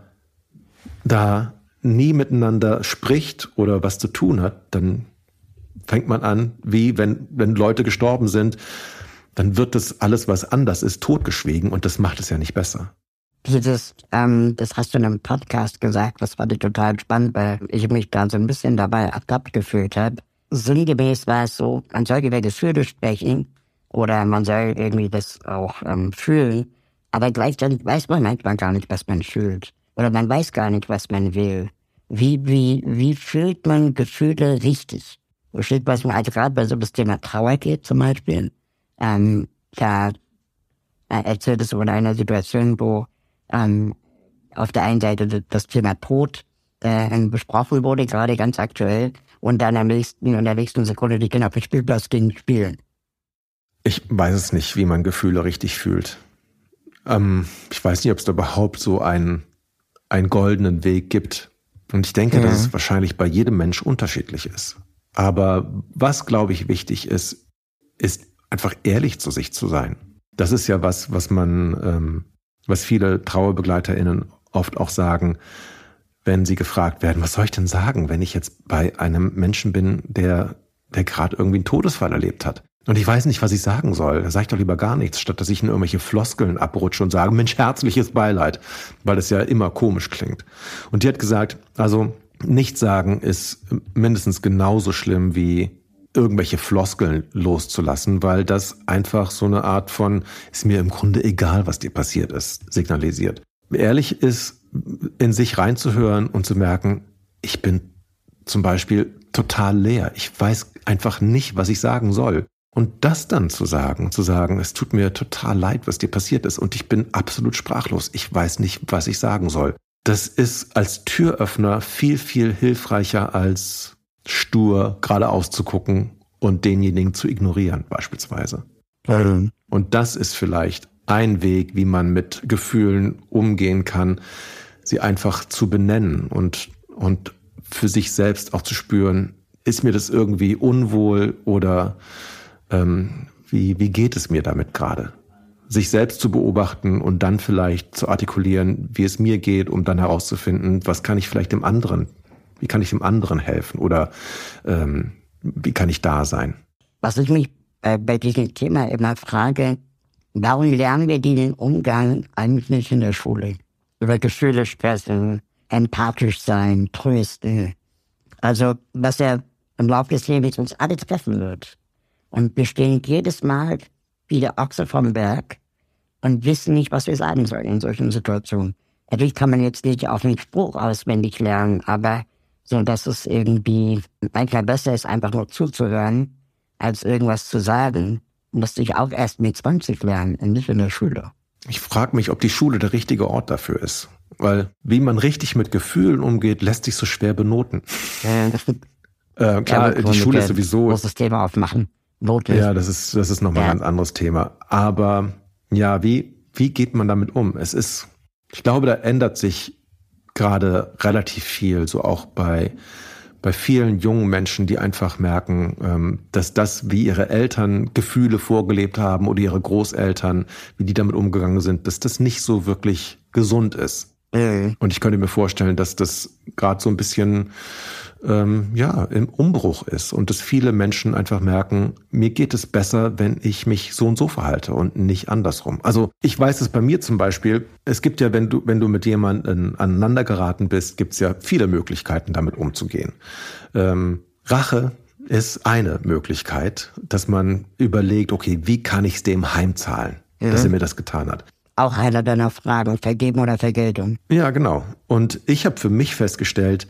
da nie miteinander spricht oder was zu tun hat, dann fängt man an, wie wenn, wenn Leute gestorben sind, dann wird das alles, was anders ist, totgeschwiegen und das macht es ja nicht besser. Dieses, ähm, das hast du in einem Podcast gesagt, das fand ich total spannend, weil ich mich da so ein bisschen dabei ertappt gefühlt habe. Sinngemäß war es so, man soll über Gefühle sprechen oder man soll irgendwie das auch ähm, fühlen, aber gleichzeitig weiß man manchmal gar nicht, was man fühlt. Oder man weiß gar nicht, was man will. Wie, wie, wie fühlt man Gefühle richtig? So steht was mir also gerade bei so das Thema Trauer geht zum Beispiel. Ähm, da äh, erzählt es über eine Situation, wo ähm, auf der einen Seite das Thema Tod äh, besprochen wurde, gerade ganz aktuell, und dann am nächsten, in der nächsten Sekunde die Kinder auf den Spielplatz gehen spielen. Ich weiß es nicht, wie man Gefühle richtig fühlt. Ähm, ich weiß nicht, ob es da überhaupt so einen einen goldenen Weg gibt. Und ich denke, ja. dass es wahrscheinlich bei jedem Mensch unterschiedlich ist. Aber was, glaube ich, wichtig ist, ist einfach ehrlich zu sich zu sein. Das ist ja was, was man, ähm, was viele TrauerbegleiterInnen oft auch sagen, wenn sie gefragt werden, was soll ich denn sagen, wenn ich jetzt bei einem Menschen bin, der, der gerade irgendwie einen Todesfall erlebt hat? Und ich weiß nicht, was ich sagen soll. Da sage ich doch lieber gar nichts, statt dass ich in irgendwelche Floskeln abrutsche und sage, Mensch, herzliches Beileid, weil das ja immer komisch klingt. Und die hat gesagt, also nichts sagen ist mindestens genauso schlimm wie irgendwelche Floskeln loszulassen, weil das einfach so eine Art von, ist mir im Grunde egal, was dir passiert ist, signalisiert. Ehrlich ist, in sich reinzuhören und zu merken, ich bin zum Beispiel total leer. Ich weiß einfach nicht, was ich sagen soll. Und das dann zu sagen, zu sagen, es tut mir total leid, was dir passiert ist und ich bin absolut sprachlos. Ich weiß nicht, was ich sagen soll. Das ist als Türöffner viel, viel hilfreicher als stur geradeaus zu gucken und denjenigen zu ignorieren beispielsweise. Mhm. Und das ist vielleicht ein Weg, wie man mit Gefühlen umgehen kann, sie einfach zu benennen und, und für sich selbst auch zu spüren, ist mir das irgendwie unwohl oder ähm, wie, wie geht es mir damit gerade? Sich selbst zu beobachten und dann vielleicht zu artikulieren, wie es mir geht, um dann herauszufinden, was kann ich vielleicht dem anderen, wie kann ich dem anderen helfen oder ähm, wie kann ich da sein? Was ich mich äh, bei diesem Thema immer frage, warum lernen wir den Umgang eigentlich nicht in der Schule? Über Gefühle sprechen, empathisch sein, trösten. Also was ja im Laufe des Lebens uns alle treffen wird. Und wir stehen jedes Mal wie der Ochse vom Berg und wissen nicht, was wir sagen sollen in solchen Situationen. Natürlich kann man jetzt nicht auf den Spruch auswendig lernen, aber so, dass es irgendwie manchmal besser ist, einfach nur zuzuhören, als irgendwas zu sagen. musste ich auch erst mit zwanzig lernen, nicht in der Schule. Ich frage mich, ob die Schule der richtige Ort dafür ist. Weil wie man richtig mit Gefühlen umgeht, lässt sich so schwer benoten. Ja, das wird, äh, klar, ja, die Schule ist sowieso... großes Thema aufmachen. Noten. Ja, das ist, das ist nochmal ja. ein ganz anderes Thema. Aber ja, wie, wie geht man damit um? Es ist, ich glaube, da ändert sich gerade relativ viel, so auch bei, bei vielen jungen Menschen, die einfach merken, ähm, dass das, wie ihre Eltern Gefühle vorgelebt haben oder ihre Großeltern, wie die damit umgegangen sind, dass das nicht so wirklich gesund ist. Mhm. Und ich könnte mir vorstellen, dass das gerade so ein bisschen ähm, ja im Umbruch ist und dass viele Menschen einfach merken, mir geht es besser, wenn ich mich so und so verhalte und nicht andersrum. Also ich weiß es bei mir zum Beispiel, es gibt ja, wenn du wenn du mit jemandem aneinander geraten bist, gibt es ja viele Möglichkeiten, damit umzugehen. Ähm, Rache ist eine Möglichkeit, dass man überlegt, okay, wie kann ich es dem heimzahlen, mhm. dass er mir das getan hat. Auch einer deiner Fragen, Vergeben oder Vergeltung. Ja, genau. Und ich habe für mich festgestellt,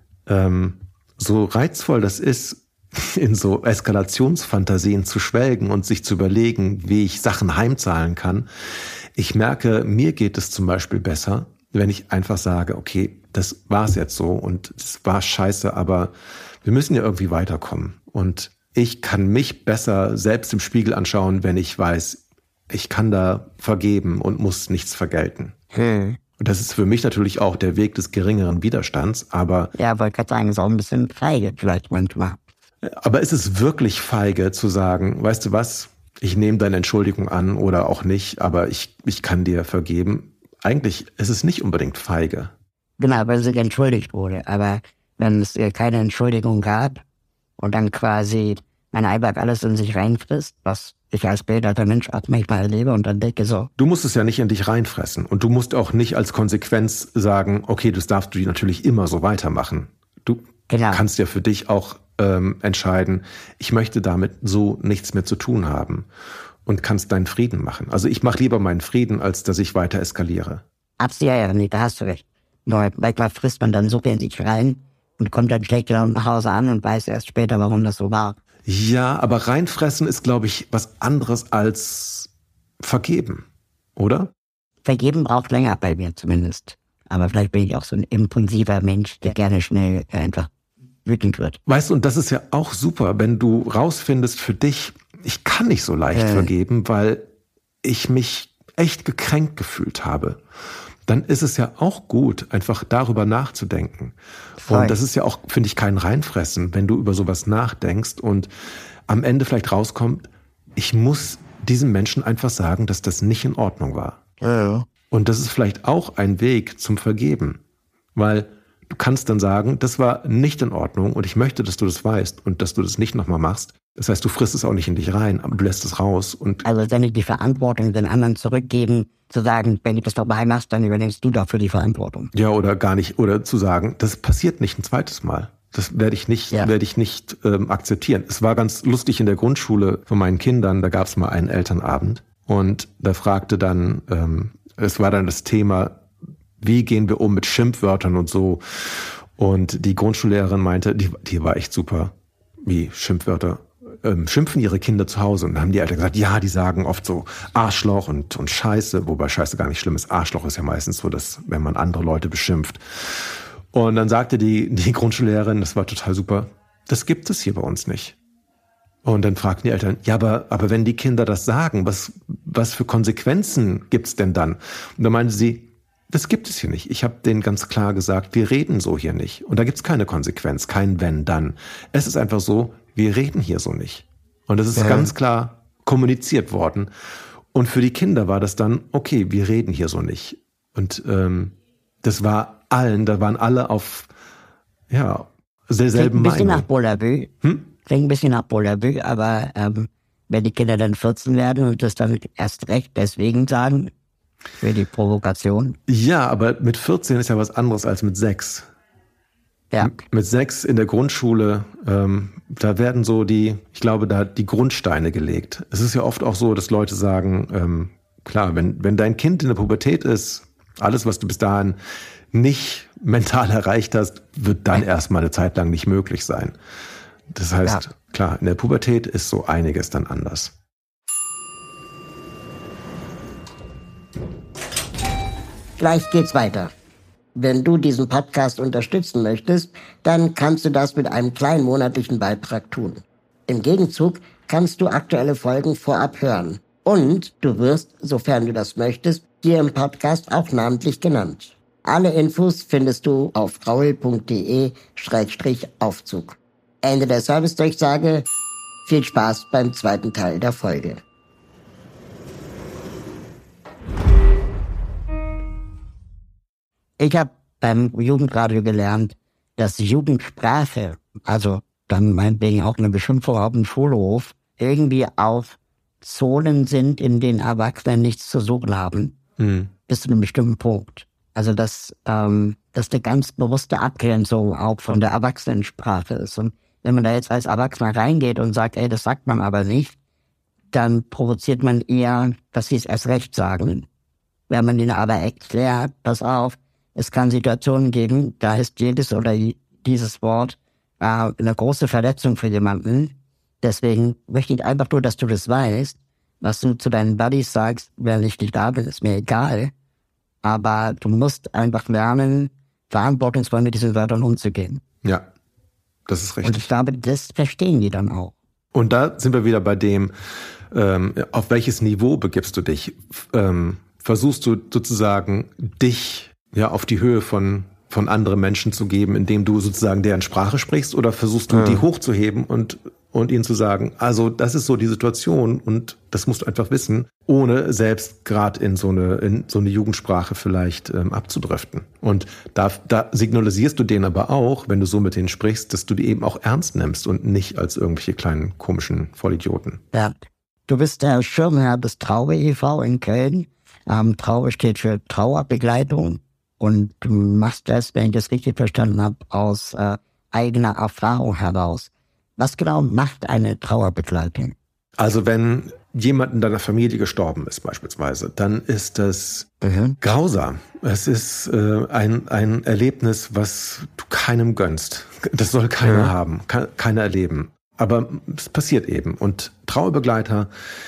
ähm, so reizvoll das ist, in so Eskalationsfantasien zu schwelgen und sich zu überlegen, wie ich Sachen heimzahlen kann. Ich merke, mir geht es zum Beispiel besser, wenn ich einfach sage, okay, das war's jetzt so und es war scheiße, aber wir müssen ja irgendwie weiterkommen. Und ich kann mich besser selbst im Spiegel anschauen, wenn ich weiß, ich kann da vergeben und muss nichts vergelten. Hm. Und das ist für mich natürlich auch der Weg des geringeren Widerstands, aber... Ja, wollte gerade sagen, ist auch ein bisschen feige vielleicht manchmal. Aber ist es wirklich feige zu sagen, weißt du was, ich nehme deine Entschuldigung an oder auch nicht, aber ich, ich kann dir vergeben? Eigentlich ist es nicht unbedingt feige. Genau, weil sie entschuldigt wurde. Aber wenn es keine Entschuldigung gab und dann quasi man einfach alles in sich reinfrisst, was ich als behinderter Mensch auch manchmal erlebe und dann denke so. Du musst es ja nicht in dich reinfressen und du musst auch nicht als Konsequenz sagen, okay, das darfst du natürlich immer so weitermachen. Du genau. kannst ja für dich auch ähm, entscheiden, ich möchte damit so nichts mehr zu tun haben und kannst deinen Frieden machen. Also ich mache lieber meinen Frieden, als dass ich weiter eskaliere. Absolut, ja, nee, da hast du recht. Nur manchmal frisst man dann so in sich rein und kommt dann schlecht nach Hause an und weiß erst später, warum das so war. Ja, aber reinfressen ist, glaube ich, was anderes als vergeben, oder? Vergeben braucht länger bei mir zumindest. Aber vielleicht bin ich auch so ein impulsiver Mensch, der gerne schnell einfach wütend wird. Weißt du, und das ist ja auch super, wenn du rausfindest für dich, ich kann nicht so leicht äh. vergeben, weil ich mich echt gekränkt gefühlt habe. Dann ist es ja auch gut, einfach darüber nachzudenken. Voll. Und das ist ja auch, finde ich, kein Reinfressen, wenn du über sowas nachdenkst und am Ende vielleicht rauskommt, ich muss diesem Menschen einfach sagen, dass das nicht in Ordnung war. Ja. Und das ist vielleicht auch ein Weg zum Vergeben, weil du kannst dann sagen, das war nicht in Ordnung und ich möchte, dass du das weißt und dass du das nicht nochmal machst. Das heißt, du frisst es auch nicht in dich rein, aber du lässt es raus. Und also wenn ich die Verantwortung den anderen zurückgeben, zu sagen, wenn du das dabei machst, dann übernimmst du dafür die Verantwortung. Ja, oder gar nicht, oder zu sagen, das passiert nicht ein zweites Mal. Das werde ich nicht, ja. werde ich nicht ähm, akzeptieren. Es war ganz lustig in der Grundschule von meinen Kindern, da gab es mal einen Elternabend und da fragte dann, ähm, es war dann das Thema, wie gehen wir um mit Schimpfwörtern und so. Und die Grundschullehrerin meinte, die, die war echt super, wie Schimpfwörter. Ähm, schimpfen ihre Kinder zu Hause und dann haben die Eltern gesagt, ja, die sagen oft so Arschloch und, und Scheiße, wobei Scheiße gar nicht schlimm ist. Arschloch ist ja meistens so, dass wenn man andere Leute beschimpft. Und dann sagte die, die Grundschullehrerin, das war total super, das gibt es hier bei uns nicht. Und dann fragten die Eltern, ja, aber, aber wenn die Kinder das sagen, was, was für Konsequenzen gibt's denn dann? Und dann meinte sie, das gibt es hier nicht. Ich habe denen ganz klar gesagt, wir reden so hier nicht. Und da gibt's keine Konsequenz, kein Wenn, dann. Es ist einfach so, wir reden hier so nicht. Und das ist ja. ganz klar kommuniziert worden. Und für die Kinder war das dann, okay, wir reden hier so nicht. Und ähm, das war allen, da waren alle auf ja derselben Meinung. Klingt ein bisschen nach Bullabü. Hm? Klingt ein bisschen nach Bullabü, aber ähm, wenn die Kinder dann vierzehn werden und das dann erst recht deswegen sagen, für die Provokation. Ja, aber mit vierzehn ist ja was anderes als mit sechs. Ja. Mit sechs in der Grundschule, ähm, da werden so die, ich glaube, da die Grundsteine gelegt. Es ist ja oft auch so, dass Leute sagen, ähm, klar, wenn, wenn dein Kind in der Pubertät ist, alles, was du bis dahin nicht mental erreicht hast, wird dann erstmal eine Zeit lang nicht möglich sein. Das heißt, ja. klar, in der Pubertät ist so einiges dann anders. Gleich geht's weiter. Wenn du diesen Podcast unterstützen möchtest, dann kannst du das mit einem kleinen monatlichen Beitrag tun. Im Gegenzug kannst du aktuelle Folgen vorab hören. Und du wirst, sofern du das möchtest, hier im Podcast auch namentlich genannt. Alle Infos findest du auf raul punkt de Schrägstrich Aufzug. Ende der Servicedurchsage. Viel Spaß beim zweiten Teil der Folge. Ich habe beim Jugendradio gelernt, dass Jugendsprache, also dann meinetwegen auch eine Beschimpfung auf dem Schulhof, irgendwie auf Zonen sind, in denen Erwachsene nichts zu suchen haben, mhm. bis zu einem bestimmten Punkt. Also dass ähm, das eine ganz bewusste Abgrenzung auch von der Erwachsenensprache ist. Und wenn man da jetzt als Erwachsener reingeht und sagt, ey, das sagt man aber nicht, dann provoziert man eher, dass sie es erst recht sagen. Wenn man ihnen aber erklärt, pass auf, es kann Situationen geben, da ist jedes oder dieses Wort äh, eine große Verletzung für jemanden. Deswegen möchte ich einfach nur, dass du das weißt. Was du zu deinen Buddies sagst, wenn ich nicht da bin, ist mir egal. Aber du musst einfach lernen, verantwortungsvoll mit diesen Wörtern umzugehen. Ja, das ist richtig. Und ich glaube, das verstehen die dann auch. Und da sind wir wieder bei dem, ähm, auf welches Niveau begibst du dich? Ähm, versuchst du sozusagen, dich ja auf die Höhe von von anderen Menschen zu geben, indem du sozusagen deren Sprache sprichst, oder versuchst du, ja. die hochzuheben und und ihnen zu sagen, also das ist so die Situation und das musst du einfach wissen, ohne selbst gerade in so eine in so eine Jugendsprache vielleicht ähm, abzudriften. Und da, da signalisierst du denen aber auch, wenn du so mit denen sprichst, dass du die eben auch ernst nimmst und nicht als irgendwelche kleinen komischen Vollidioten. Ja, du bist der Schirmherr des Traube e V in Köln. Ähm, Traube steht für Trauerbegleitung und du machst das, wenn ich das richtig verstanden habe, aus äh, eigener Erfahrung heraus. Was genau macht eine Trauerbegleitung? Also wenn jemand in deiner Familie gestorben ist beispielsweise, dann ist das mhm. grausam. Es ist äh, ein ein Erlebnis, was du keinem gönnst. Das soll keiner mhm. haben, ke- keiner erleben. Aber es passiert eben. Und Trauerbegleiter,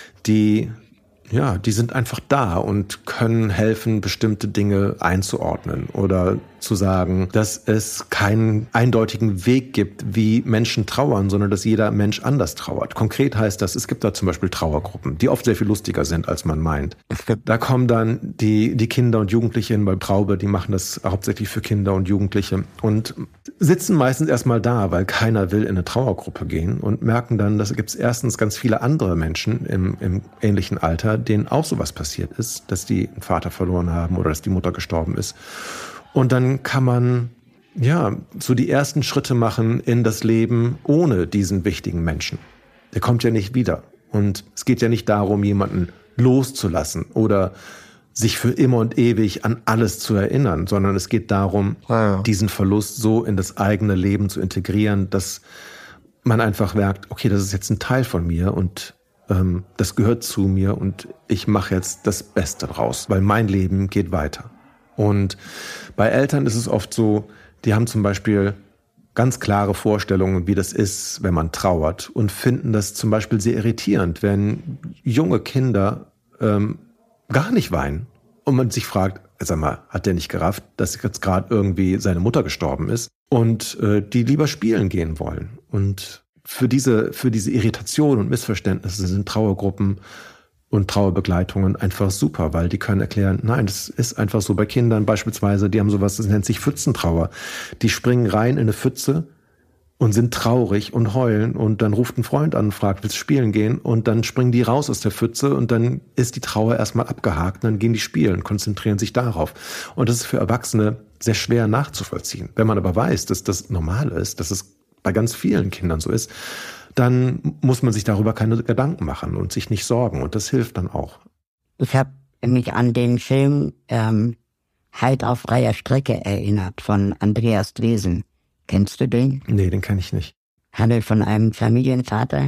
die ja, die sind einfach da und können helfen, bestimmte Dinge einzuordnen oder zu sagen, dass es keinen eindeutigen Weg gibt, wie Menschen trauern, sondern dass jeder Mensch anders trauert. Konkret heißt das, es gibt da zum Beispiel Trauergruppen, die oft sehr viel lustiger sind, als man meint. Da kommen dann die, die Kinder und Jugendlichen bei Traube, die machen das hauptsächlich für Kinder und Jugendliche und sitzen meistens erstmal da, weil keiner will in eine Trauergruppe gehen und merken dann, dass es gibt erstens ganz viele andere Menschen im, im ähnlichen Alter, denen auch sowas passiert ist, dass die einen Vater verloren haben oder dass die Mutter gestorben ist. Und dann kann man, ja, so die ersten Schritte machen in das Leben ohne diesen wichtigen Menschen. Der kommt ja nicht wieder. Und es geht ja nicht darum, jemanden loszulassen oder sich für immer und ewig an alles zu erinnern, sondern es geht darum, ja. diesen Verlust so in das eigene Leben zu integrieren, dass man einfach merkt, okay, das ist jetzt ein Teil von mir und ähm, das gehört zu mir und ich mache jetzt das Beste draus, weil mein Leben geht weiter. Und bei Eltern ist es oft so, die haben zum Beispiel ganz klare Vorstellungen, wie das ist, wenn man trauert und finden das zum Beispiel sehr irritierend, wenn junge Kinder ähm, gar nicht weinen und man sich fragt, sag mal, hat der nicht gerafft, dass jetzt gerade irgendwie seine Mutter gestorben ist und äh, die lieber spielen gehen wollen. Und für diese, für diese Irritation und Missverständnisse sind Trauergruppen und Trauerbegleitungen einfach super, weil die können erklären, nein, das ist einfach so bei Kindern beispielsweise, die haben sowas, das nennt sich Pfützentrauer. Die springen rein in eine Pfütze und sind traurig und heulen und dann ruft ein Freund an und fragt, willst du spielen gehen? Und dann springen die raus aus der Pfütze und dann ist die Trauer erstmal abgehakt und dann gehen die spielen, konzentrieren sich darauf. Und das ist für Erwachsene sehr schwer nachzuvollziehen. Wenn man aber weiß, dass das normal ist, dass es bei ganz vielen Kindern so ist, dann muss man sich darüber keine Gedanken machen und sich nicht sorgen. Und das hilft dann auch. Ich habe mich an den Film ähm, Halt auf freier Strecke erinnert von Andreas Dresen. Kennst du den? Nee, den kenne ich nicht. Handelt von einem Familienvater,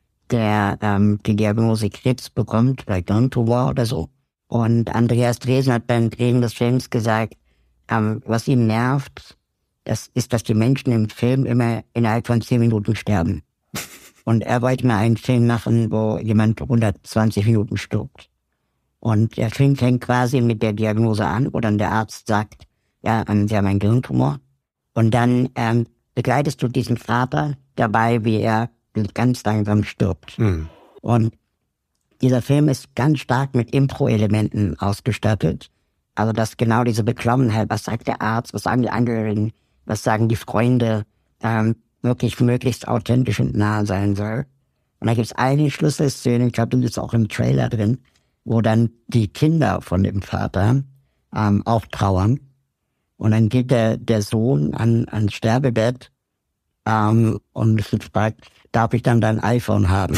der ähm, die Diagnose Krebs bekommt, vielleicht Hirntumor oder so. Und Andreas Dresen hat beim Drehen des Films gesagt, ähm, was ihm nervt, das ist, dass die Menschen im Film immer innerhalb von zehn Minuten sterben. Und er wollte mal einen Film machen, wo jemand hundertzwanzig Minuten stirbt. Und der Film fängt quasi mit der Diagnose an, wo dann der Arzt sagt, ja, Sie haben einen Gehirntumor. Und dann ähm, begleitest du diesen Vater dabei, wie er ganz langsam stirbt. Mhm. Und dieser Film ist ganz stark mit Impro-Elementen ausgestattet. Also dass genau diese Beklommenheit, was sagt der Arzt, was sagen die Angehörigen, was sagen die Freunde, ähm, wirklich möglichst authentisch und nah sein soll. Und da gibt es eine Schlüsselszene, ich glaube, das ist auch im Trailer drin, wo dann die Kinder von dem Vater ähm, auftrauern. Und dann geht der, der Sohn an, ans Sterbebett ähm, und fragt, darf ich dann dein iPhone haben?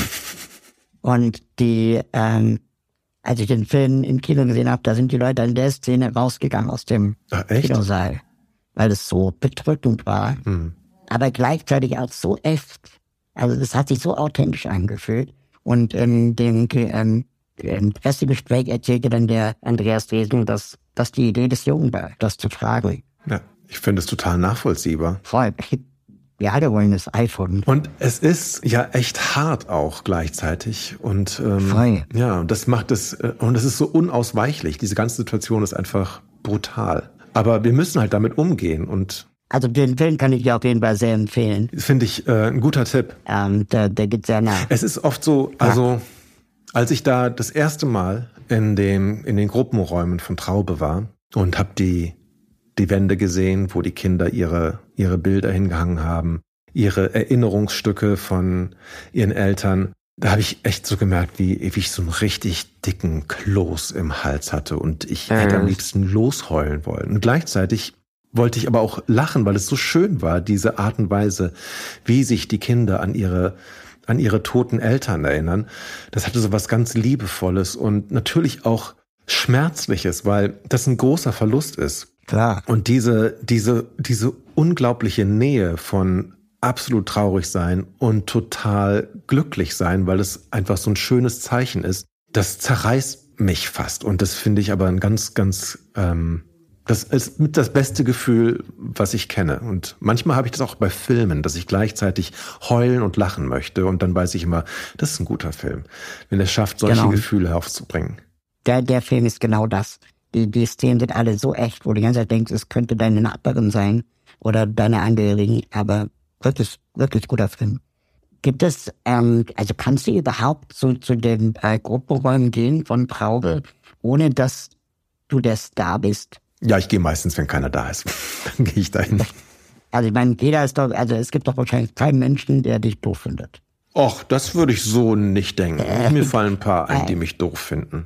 Und die, ähm, als ich den Film im Kino gesehen habe, da sind die Leute in der Szene rausgegangen aus dem Ach, echt? Kinosaal, weil es so bedrückend war, hm. aber gleichzeitig auch so echt. Also das hat sich so authentisch angefühlt. Und in dem, ähm, im Pressegespräch erzählte dann der Andreas Dresen, dass das die Idee des Jungen war, das zu fragen. Ja, ich finde es total nachvollziehbar. Voll. Wir alle wollen das iPhone. Und es ist ja echt hart auch gleichzeitig. Und ähm, Voll. Ja, das macht es, und es ist so unausweichlich. Diese ganze Situation ist einfach brutal. Aber wir müssen halt damit umgehen. Und also den Film kann ich dir auf jeden Fall sehr empfehlen. Finde ich äh, ein guter Tipp. Ähm, der, der geht sehr nah. Es ist oft so, also ja. Als ich da das erste Mal in dem in den Gruppenräumen von Traube war und habe die die Wände gesehen, wo die Kinder ihre ihre Bilder hingehangen haben, ihre Erinnerungsstücke von ihren Eltern, da habe ich echt so gemerkt, wie, wie ich so einen richtig dicken Kloß im Hals hatte und ich hätte am liebsten losheulen wollen. Und gleichzeitig wollte ich aber auch lachen, weil es so schön war, diese Art und Weise, wie sich die Kinder an ihre an ihre toten Eltern erinnern. Das hatte so was ganz Liebevolles und natürlich auch Schmerzliches, weil das ein großer Verlust ist. Klar. Und diese, diese, diese unglaubliche Nähe von absolut traurig sein und total glücklich sein, weil es einfach so ein schönes Zeichen ist, das zerreißt mich fast. Und das finde ich aber ein ganz, ganz, ähm, das ist mit das beste Gefühl, was ich kenne. Und manchmal habe ich das auch bei Filmen, dass ich gleichzeitig heulen und lachen möchte. Und dann weiß ich immer, das ist ein guter Film, wenn er schafft, solche genau. Gefühle aufzubringen. Der, der Film ist genau das. Die, die Szenen sind alle so echt, wo du die ganze Zeit denkst, es könnte deine Nachbarin sein oder deine Angehörigen. Aber wirklich, wirklich guter Film. Gibt es, ähm, also kannst du überhaupt so zu den äh, Gruppenräumen gehen von Traube, ohne dass du der Star bist? Ja, ich gehe meistens, wenn keiner da ist. Dann gehe ich dahin. Also ich meine, jeder ist doch, also es gibt doch wahrscheinlich keinen Menschen, der dich doof findet. Och, das würde ich so nicht denken. Äh, Mir fallen ein paar ein, die mich doof finden.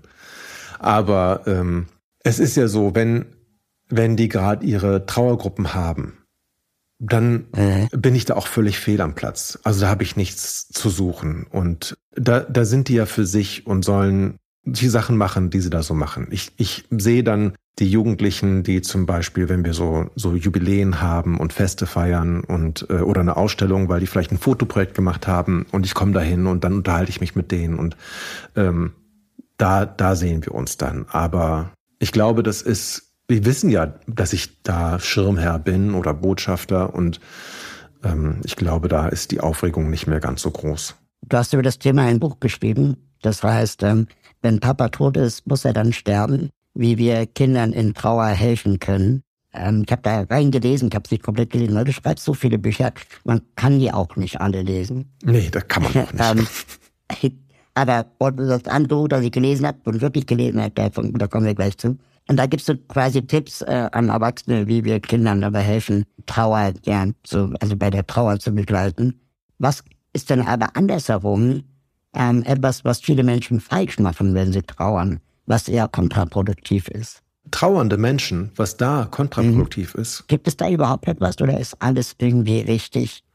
Aber ähm, es ist ja so, wenn, wenn die gerade ihre Trauergruppen haben, dann äh. bin ich da auch völlig fehl am Platz. Also da habe ich nichts zu suchen. Und da, da sind die ja für sich und sollen die Sachen machen, die sie da so machen. Ich, ich sehe dann die Jugendlichen, die zum Beispiel, wenn wir so so Jubiläen haben und Feste feiern und äh, oder eine Ausstellung, weil die vielleicht ein Fotoprojekt gemacht haben und ich komme dahin und dann unterhalte ich mich mit denen und ähm, da da sehen wir uns dann. Aber ich glaube, das ist, wir wissen ja, dass ich da Schirmherr bin oder Botschafter und ähm, ich glaube, da ist die Aufregung nicht mehr ganz so groß. Du hast über das Thema ein Buch geschrieben. Das heißt, ähm, wenn Papa tot ist, muss er dann sterben. Wie wir Kindern in Trauer helfen können. Ähm, ich habe da reingelesen, ich habe es nicht komplett gelesen, weil du schreibst so viele Bücher, man kann die auch nicht alle lesen. Nee, das kann man auch nicht. ähm, aber und das andere, das ich gelesen habe und wirklich gelesen habe, davon, da kommen wir gleich zu. Und da gibst du quasi Tipps äh, an Erwachsene, wie wir Kindern dabei helfen, Trauer, ja, so, also bei der Trauer zu begleiten. Was ist denn aber andersherum ähm, etwas, was viele Menschen falsch machen, wenn sie trauern? Was eher kontraproduktiv ist. Trauernde Menschen, was da kontraproduktiv mhm. ist. Gibt es da überhaupt etwas oder ist alles irgendwie richtig?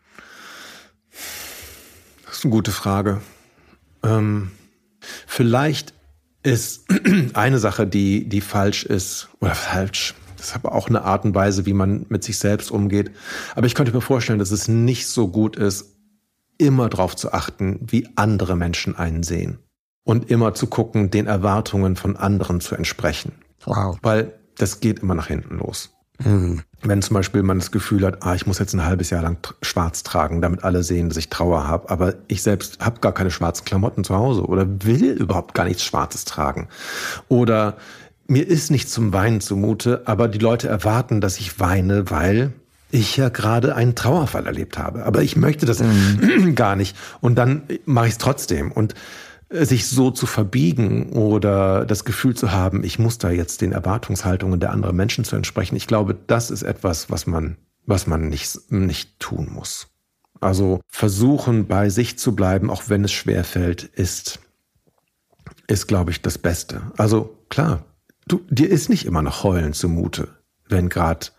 Das ist eine gute Frage. Ähm, vielleicht ist eine Sache, die, die falsch ist, oder falsch, das ist aber auch eine Art und Weise, wie man mit sich selbst umgeht. Aber ich könnte mir vorstellen, dass es nicht so gut ist, immer darauf zu achten, wie andere Menschen einen sehen. Und immer zu gucken, den Erwartungen von anderen zu entsprechen. Wow. Weil das geht immer nach hinten los. Mhm. Wenn zum Beispiel man das Gefühl hat, ah, ich muss jetzt ein halbes Jahr lang tr- schwarz tragen, damit alle sehen, dass ich Trauer habe, aber ich selbst habe gar keine schwarzen Klamotten zu Hause oder will überhaupt gar nichts Schwarzes tragen. Oder mir ist nicht zum Weinen zumute, aber die Leute erwarten, dass ich weine, weil ich ja gerade einen Trauerfall erlebt habe. Aber ich möchte das mhm. gar nicht. Und dann mache ich es trotzdem. Und sich so zu verbiegen oder das Gefühl zu haben, ich muss da jetzt den Erwartungshaltungen der anderen Menschen zu entsprechen, ich glaube, das ist etwas, was man, was man nicht, nicht tun muss. Also versuchen, bei sich zu bleiben, auch wenn es schwerfällt, ist, ist, glaube ich, das Beste. Also klar, du, dir ist nicht immer noch heulen zumute, wenn gerade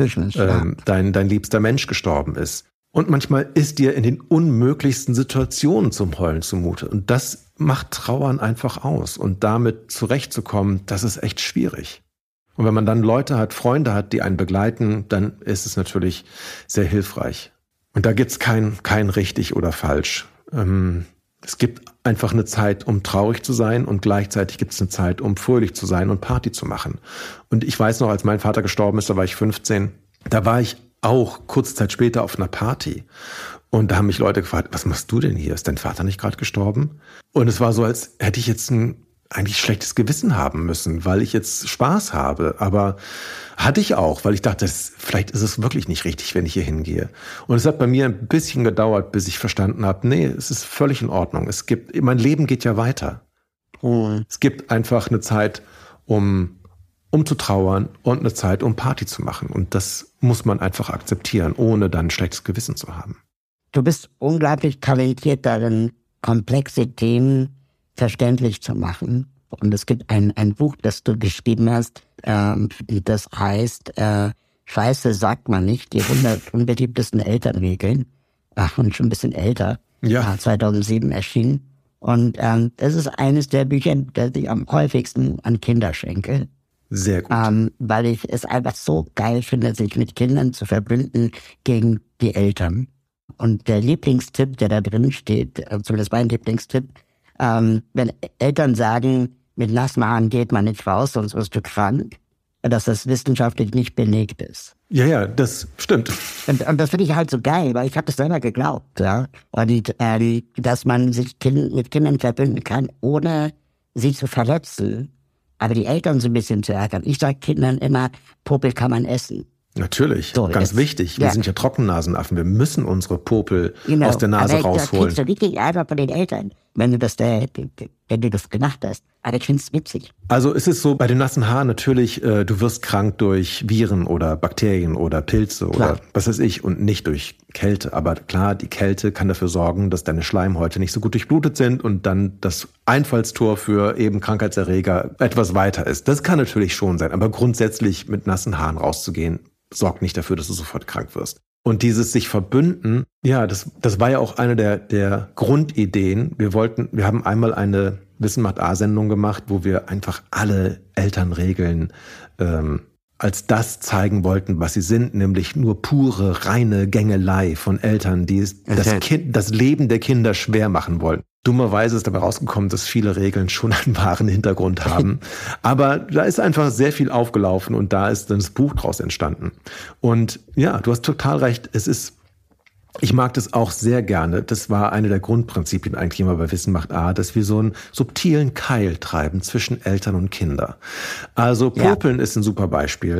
ähm, dein, dein liebster Mensch gestorben ist. Und manchmal ist dir in den unmöglichsten Situationen zum Heulen zumute. Und das macht Trauern einfach aus. Und damit zurechtzukommen, das ist echt schwierig. Und wenn man dann Leute hat, Freunde hat, die einen begleiten, dann ist es natürlich sehr hilfreich. Und da gibt's kein, kein richtig oder falsch. Ähm, es gibt einfach eine Zeit, um traurig zu sein und gleichzeitig gibt es eine Zeit, um fröhlich zu sein und Party zu machen. Und ich weiß noch, als mein Vater gestorben ist, da war ich fünfzehn, da war ich auch kurze Zeit später auf einer Party. Und da haben mich Leute gefragt, was machst du denn hier? Ist dein Vater nicht gerade gestorben? Und es war so, als hätte ich jetzt ein eigentlich schlechtes Gewissen haben müssen, weil ich jetzt Spaß habe. Aber hatte ich auch, weil ich dachte, das, vielleicht ist es wirklich nicht richtig, wenn ich hier hingehe. Und es hat bei mir ein bisschen gedauert, bis ich verstanden habe, nee, es ist völlig in Ordnung. Es gibt, mein Leben geht ja weiter. Mhm. Es gibt einfach eine Zeit, um um zu trauern und eine Zeit, um Party zu machen. Und das muss man einfach akzeptieren, ohne dann ein schlechtes Gewissen zu haben. Du bist unglaublich talentiert darin, komplexe Themen verständlich zu machen. Und es gibt ein, ein Buch, das du geschrieben hast, ähm, das heißt äh, Scheiße sagt man nicht, die hundert unbeliebtesten Elternregeln. Ach, und schon ein bisschen älter. Ja. Äh, zweitausendsieben erschienen. Und ähm, das ist eines der Bücher, das ich am häufigsten an Kinder schenke. Sehr gut. Ähm, weil ich es einfach so geil finde, sich mit Kindern zu verbünden gegen die Eltern. Und der Lieblingstipp, der da drin steht, also das war ein Lieblingstipp, ähm, wenn Eltern sagen, mit nassen Haaren geht man nicht raus, sonst wirst du krank, dass das wissenschaftlich nicht belegt ist. Ja, ja, das stimmt. Und, und das finde ich halt so geil, weil ich habe das selber geglaubt, ja. Und äh, dass man sich kind, mit Kindern verbünden kann, ohne sie zu verletzen. Aber die Eltern so ein bisschen zu ärgern. Ich sage Kindern immer, Popel kann man essen. Natürlich, so, ganz jetzt, wichtig. Wir ja. sind ja Trockennasenaffen. Wir müssen unsere Popel genau. aus der Nase aber rausholen. Aber da kriegst du richtig Ärger von den Eltern, wenn du das, äh, wenn du das gemacht hast. Aber ich finde es witzig. Also es ist so, bei den nassen Haaren natürlich, äh, du wirst krank durch Viren oder Bakterien oder Pilze klar. oder was weiß ich und nicht durch Kälte. Aber klar, die Kälte kann dafür sorgen, dass deine Schleimhäute nicht so gut durchblutet sind und dann das Einfallstor für eben Krankheitserreger etwas weiter ist. Das kann natürlich schon sein. Aber grundsätzlich mit nassen Haaren rauszugehen, sorgt nicht dafür, dass du sofort krank wirst. Und dieses sich verbünden, ja, das, das war ja auch eine der, der Grundideen. Wir wollten, wir haben einmal eine Wissen macht A-Sendung gemacht, wo wir einfach alle Elternregeln ähm, als das zeigen wollten, was sie sind, nämlich nur pure, reine Gängelei von Eltern, die okay. das, kind, das Leben der Kinder schwer machen wollten. Dummerweise ist dabei rausgekommen, dass viele Regeln schon einen wahren Hintergrund haben. Aber da ist einfach sehr viel aufgelaufen und da ist dann das Buch draus entstanden. Und ja, du hast total recht. Es ist, ich mag das auch sehr gerne. Das war eine der Grundprinzipien eigentlich immer bei Wissen macht A, dass wir so einen subtilen Keil treiben zwischen Eltern und Kinder. Also Popeln ja. ist ein super Beispiel.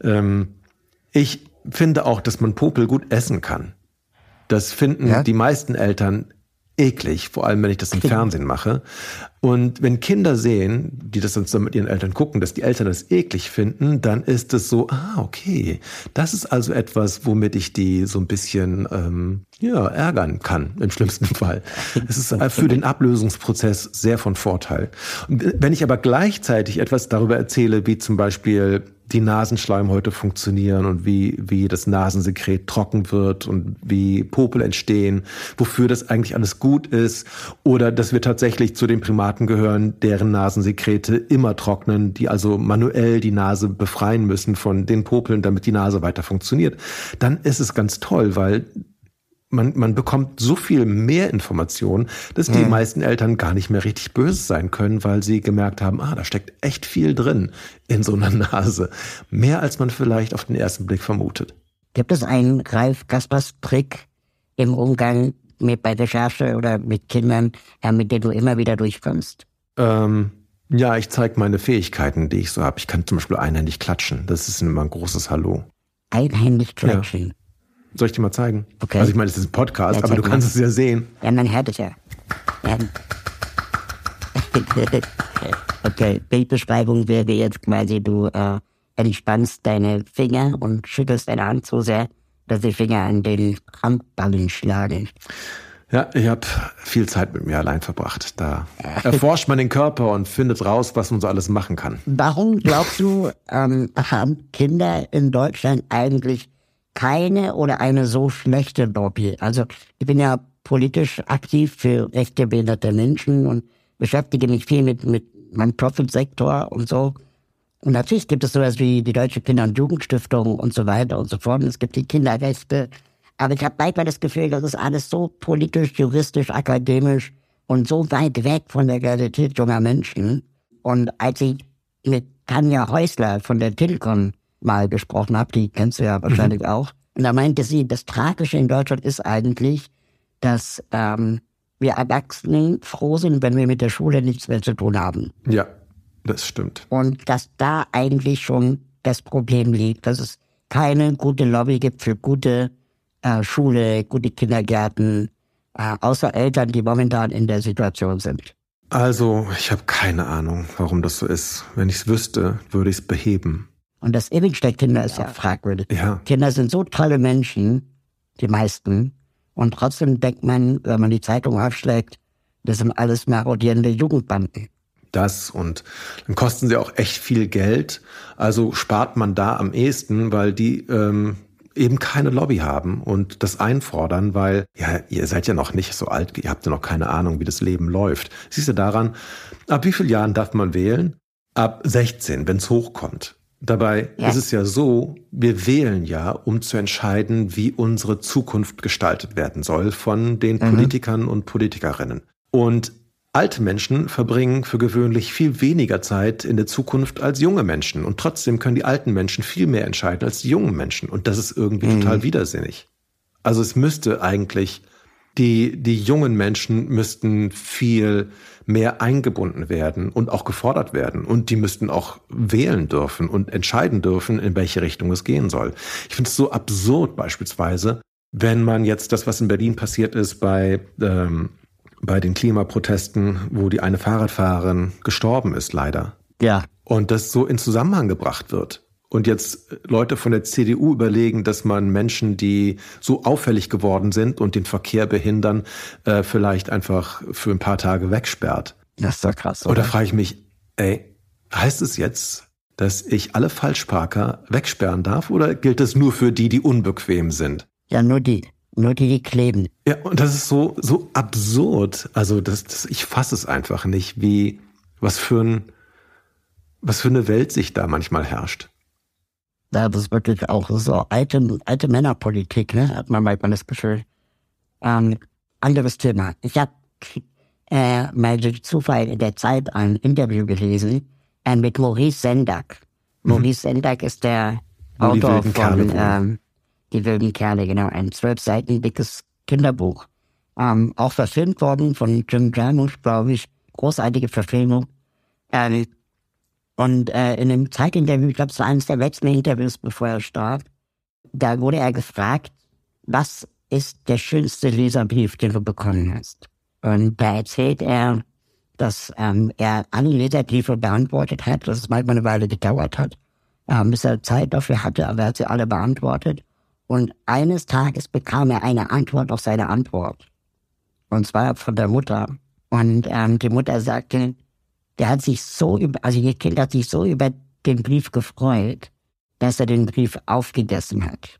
Ich finde auch, dass man Popel gut essen kann. Das finden ja. die meisten Eltern eklig, vor allem wenn ich das im Fernsehen mache. Und wenn Kinder sehen, die das dann mit ihren Eltern gucken, dass die Eltern das eklig finden, dann ist es so, ah, okay, das ist also etwas, womit ich die so ein bisschen ähm, ja, ärgern kann, im schlimmsten Fall. Es ist für den Ablösungsprozess sehr von Vorteil. Und wenn ich aber gleichzeitig etwas darüber erzähle, wie zum Beispiel die Nasenschleimhäute funktionieren und wie wie das Nasensekret trocken wird und wie Popel entstehen, wofür das eigentlich alles gut ist oder dass wir tatsächlich zu den Primaten gehören, deren Nasensekrete immer trocknen, die also manuell die Nase befreien müssen von den Popeln, damit die Nase weiter funktioniert, dann ist es ganz toll, weil man, man bekommt so viel mehr Informationen, dass die hm. meisten Eltern gar nicht mehr richtig böse sein können, weil sie gemerkt haben, ah, da steckt echt viel drin in so einer Nase. Mehr als man vielleicht auf den ersten Blick vermutet. Gibt es einen Ralf Kaspers Trick im Umgang mit bei Recherche oder mit Kindern, ja, mit denen du immer wieder durchkommst? Ähm, ja, ich zeige meine Fähigkeiten, die ich so habe. Ich kann zum Beispiel einhändig klatschen. Das ist immer ein großes Hallo. Einhändig klatschen? Ja. Soll ich dir mal zeigen? Okay. Also ich meine, es ist ein Podcast, ja, aber du mal. kannst es ja sehen. Ja, man hört es ja. ja. Okay, Bildbeschreibung wäre jetzt quasi, du äh, entspannst deine Finger und schüttelst deine Hand so sehr, dass die Finger an den Handballen schlagen. Ja, ich habe viel Zeit mit mir allein verbracht. Da erforscht man den Körper und findet raus, was man so alles machen kann. Warum glaubst du, ähm, haben Kinder in Deutschland eigentlich keine oder eine so schlechte Lobby? Also ich bin ja politisch aktiv für rechte behinderte Menschen und beschäftige mich viel mit, mit meinem Profitsektor und so. Und natürlich gibt es sowas wie die Deutsche Kinder- und Jugendstiftung und so weiter und so fort. Und es gibt die Kinderrechte. Aber ich habe manchmal das Gefühl, das ist alles so politisch, juristisch, akademisch und so weit weg von der Realität junger Menschen. Und als ich mit Tanja Häusler von der Telekom mal gesprochen habe, die kennst du ja wahrscheinlich mhm. auch, und da meinte sie, das Tragische in Deutschland ist eigentlich, dass ähm, wir Erwachsenen froh sind, wenn wir mit der Schule nichts mehr zu tun haben. Ja, das stimmt. Und dass da eigentlich schon das Problem liegt, dass es keine gute Lobby gibt für gute äh, Schule, gute Kindergärten, äh, außer Eltern, die momentan in der Situation sind. Also, ich habe keine Ahnung, warum das so ist. Wenn ich es wüsste, würde ich es beheben. Und das Image der Kinder ist ja fragwürdig. Ja. Kinder sind so tolle Menschen, die meisten, und trotzdem denkt man, wenn man die Zeitung aufschlägt, das sind alles marodierende Jugendbanden. Das und dann kosten sie auch echt viel Geld. Also spart man da am ehesten, weil die ähm, eben keine Lobby haben und das einfordern, weil ja, ihr seid ja noch nicht so alt, ihr habt ja noch keine Ahnung, wie das Leben läuft. Siehst du daran, ab wie vielen Jahren darf man wählen? Ab sechzehn, wenn es hochkommt. Dabei ja. ist es ja so, wir wählen ja, um zu entscheiden, wie unsere Zukunft gestaltet werden soll von den mhm. Politikern und Politikerinnen. Und alte Menschen verbringen für gewöhnlich viel weniger Zeit in der Zukunft als junge Menschen. Und trotzdem können die alten Menschen viel mehr entscheiden als die jungen Menschen. Und das ist irgendwie mhm. total widersinnig. Also es müsste eigentlich, die, die jungen Menschen müssten viel mehr eingebunden werden und auch gefordert werden. Und die müssten auch wählen dürfen und entscheiden dürfen, in welche Richtung es gehen soll. Ich finde es so absurd beispielsweise, wenn man jetzt das, was in Berlin passiert ist bei ähm, bei den Klimaprotesten, wo die eine Fahrradfahrerin gestorben ist, leider. Ja. Und das so in Zusammenhang gebracht wird. Und jetzt Leute von der C D U überlegen, dass man Menschen, die so auffällig geworden sind und den Verkehr behindern, äh, vielleicht einfach für ein paar Tage wegsperrt. Das ist doch krass, oder? Oder frage ich mich, ey, heißt es jetzt, dass ich alle Falschparker wegsperren darf oder gilt das nur für die, die unbequem sind? Ja, nur die. Nur die, die kleben. Ja, und das ist so so absurd. Also das, das ich fasse es einfach nicht, wie was für ein was für eine Welt sich da manchmal herrscht. Ja, das ist wirklich auch so alte alte Männerpolitik, ne? Hat man manchmal das Gefühl. Ähm, anderes Thema. Ich habe äh, mal durch Zufall in der Zeit ein Interview gelesen äh, mit Maurice Sendak. Mhm. Maurice Sendak ist der Wo Autor von ähm, Die wilden Kerle, genau, ein zwölf Seiten dickes Kinderbuch. Ähm, auch verfilmt worden von Jim Jarmusch, glaube ich. Großartige Verfilmung. Ähm, und äh, in einem Zeitinterview, ich glaube, es war eines der letzten Interviews, bevor er starb, da wurde er gefragt, was ist der schönste Leserbrief, den du bekommen hast? Und da erzählt er, dass ähm, er alle Leserbriefe beantwortet hat, dass es manchmal eine Weile gedauert hat, ähm, bis er Zeit dafür hatte, aber er hat sie alle beantwortet. Und eines Tages bekam er eine Antwort auf seine Antwort. Und zwar von der Mutter. Und ähm, die Mutter sagte, der hat sich so über, also ihr Kind hat sich so über den Brief gefreut, dass er den Brief aufgegessen hat.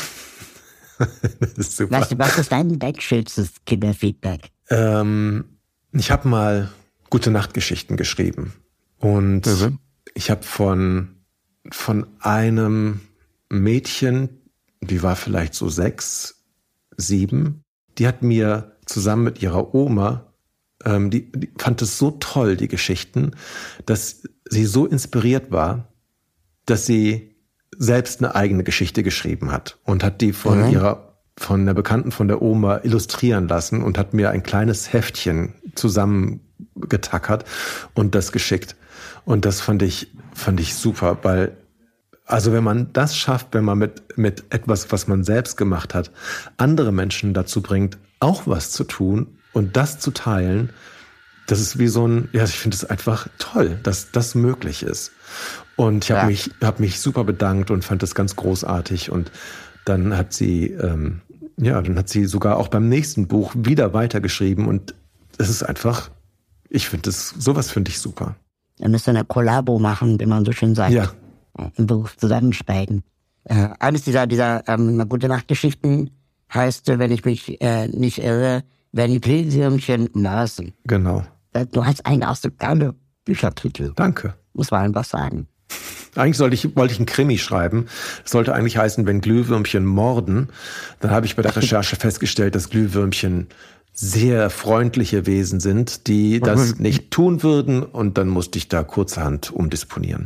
Das ist super. Weißt du, was ist dein, dein schönstes Kinderfeedback? Ähm, ich habe mal Gute-Nacht-Geschichten geschrieben. Und mhm. ich habe von, von einem Mädchen, die war vielleicht so sechs, sieben, die hat mir zusammen mit ihrer Oma, ähm, die, die fand es so toll, die Geschichten, dass sie so inspiriert war, dass sie selbst eine eigene Geschichte geschrieben hat und hat die von mhm. ihrer, von der Bekannten von der Oma illustrieren lassen und hat mir ein kleines Heftchen zusammengetackert und das geschickt. Und das fand ich, fand ich super, weil, also wenn man das schafft, wenn man mit, mit etwas, was man selbst gemacht hat, andere Menschen dazu bringt, auch was zu tun und das zu teilen, das ist wie so ein, ja, ich finde es einfach toll, dass das möglich ist. Und ich habe ja. mich, hab mich super bedankt und fand das ganz großartig. Und dann hat sie, ähm, ja, dann hat sie sogar auch beim nächsten Buch wieder weitergeschrieben. Und es ist einfach, ich finde das, sowas finde ich super. Ihr müsst eine Kollabo machen, wie man so schön sagt. Ja. Im Beruf zusammenschneiden. Äh, eines dieser, dieser ähm, Gute-Nacht-Geschichten heißt, wenn ich mich äh, nicht irre, wenn Pilsirmchen nasen. Genau. Du hast einen aus dem geile Büchertitel. Danke. Muss man einfach sagen. Eigentlich sollte ich, wollte ich einen Krimi schreiben. Das sollte eigentlich heißen, wenn Glühwürmchen morden. Dann habe ich bei der Recherche festgestellt, dass Glühwürmchen sehr freundliche Wesen sind, die das nicht tun würden. Und dann musste ich da kurzerhand umdisponieren.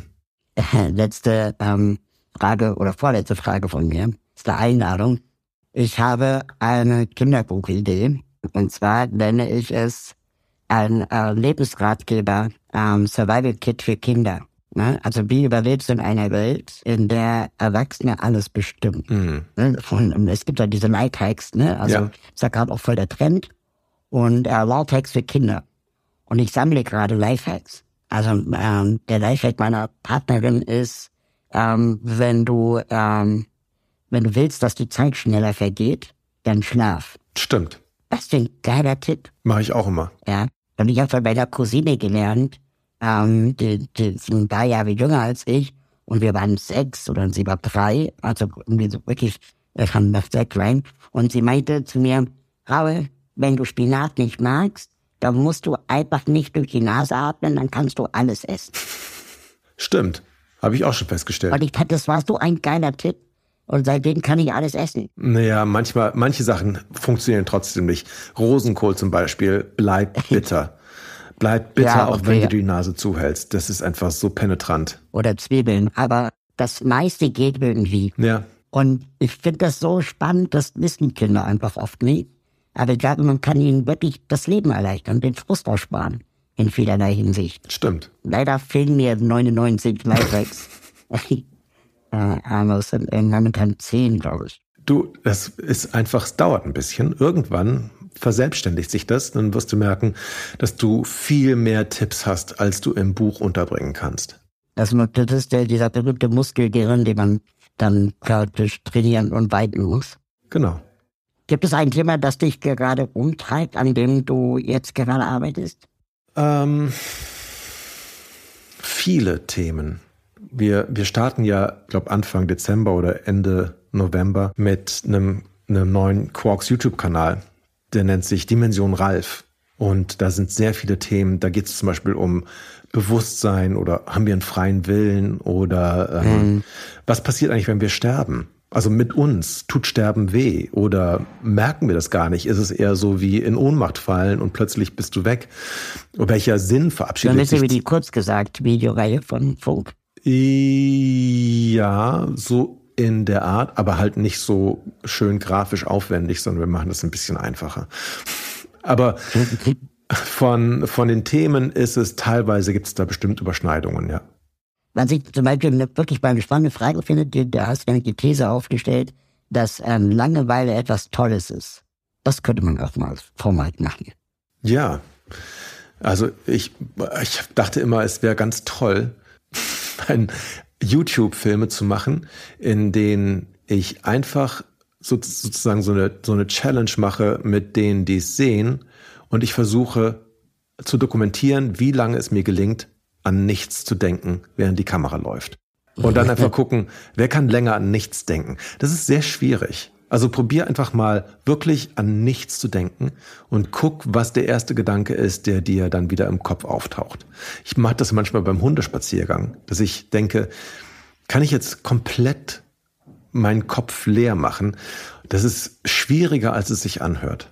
Letzte ähm, Frage oder vorletzte Frage von mir ist eine Einladung. Ich habe eine Kinderbuchidee. Und zwar nenne ich es ein äh, Lebensratgeber, ähm, Survival Kit für Kinder. Ne? Also wie überlebst du in einer Welt, in der Erwachsene alles bestimmen? Mhm. Ne? Und es gibt ja diese Lifehacks, ne? Also ja. Ist ja gerade auch voll der Trend. Und äh, Lifehacks für Kinder. Und ich sammle gerade Lifehacks. Also ähm, der Lifehack meiner Partnerin ist, ähm, wenn du ähm, wenn du willst, dass die Zeit schneller vergeht, dann schlaf. Stimmt. Das ist ein geiler Tipp. Mache ich auch immer. Ja. Und ich habe von meiner Cousine gelernt, ähm, die, die ist ein paar Jahre jünger als ich, und wir waren sechs oder sie war drei, also irgendwie so wirklich, wir haben das sehr klein. Und sie meinte zu mir, Raul, wenn du Spinat nicht magst, dann musst du einfach nicht durch die Nase atmen, dann kannst du alles essen. Stimmt. Habe ich auch schon festgestellt. Und ich dachte, das war so ein geiler Tipp. Und seitdem kann ich alles essen. Naja, manchmal, manche Sachen funktionieren trotzdem nicht. Rosenkohl zum Beispiel bleibt bitter. Bleibt bitter, ja, auch wenn du die Nase zuhältst. Das ist einfach so penetrant. Oder Zwiebeln. Aber das meiste geht irgendwie. Ja. Und ich finde das so spannend, das wissen Kinder einfach oft nicht. Aber ich glaube, man kann ihnen wirklich das Leben erleichtern, den Frust aussparen. In vielerlei Hinsicht. Stimmt. Leider fehlen mir neunundneunzig Lifehacks. Äh, aber es sind momentan zehn, glaube ich. Du, das ist einfach, es dauert ein bisschen. Irgendwann verselbstständigt sich das. Dann wirst du merken, dass du viel mehr Tipps hast, als du im Buch unterbringen kannst. Also das ist der, dieser berühmte Muskelgehirn, den man dann praktisch trainieren und weiten muss. Genau. Gibt es ein Thema, das dich gerade umtreibt, an dem du jetzt gerade arbeitest? Ähm, viele Themen. Wir, wir starten ja, glaube Anfang Dezember oder Ende November mit einem, einem neuen Quarks YouTube-Kanal. Der nennt sich Dimension Ralf. Und da sind sehr viele Themen. Da geht es zum Beispiel um Bewusstsein oder haben wir einen freien Willen oder ähm, mhm. was passiert eigentlich, wenn wir sterben? Also mit uns, tut Sterben weh oder merken wir das gar nicht? Ist es eher so wie in Ohnmacht fallen und plötzlich bist du weg? Und welcher Sinn verabschiedet sich? Dann ist wie die kurz gesagt Videoreihe von Funk. Ja, so in der Art, aber halt nicht so schön grafisch aufwendig, sondern wir machen das ein bisschen einfacher. Aber von, von den Themen ist es, teilweise gibt es da bestimmt Überschneidungen, ja. Was ich zum Beispiel wirklich mal eine spannende Frage finde, da hast du nämlich die These aufgestellt, dass ähm, Langeweile etwas Tolles ist. Das könnte man auch mal als Format machen. Ja, also ich, ich dachte immer, es wäre ganz toll, ein YouTube-Filme zu machen, in denen ich einfach so, sozusagen so eine, so eine Challenge mache mit denen, die es sehen, und ich versuche zu dokumentieren, wie lange es mir gelingt, an nichts zu denken, während die Kamera läuft. Und dann einfach gucken, wer kann länger an nichts denken. Das ist sehr schwierig. Also probier einfach mal wirklich an nichts zu denken und guck, was der erste Gedanke ist, der dir dann wieder im Kopf auftaucht. Ich mache das manchmal beim Hundespaziergang, dass ich denke, kann ich jetzt komplett meinen Kopf leer machen? Das ist schwieriger, als es sich anhört.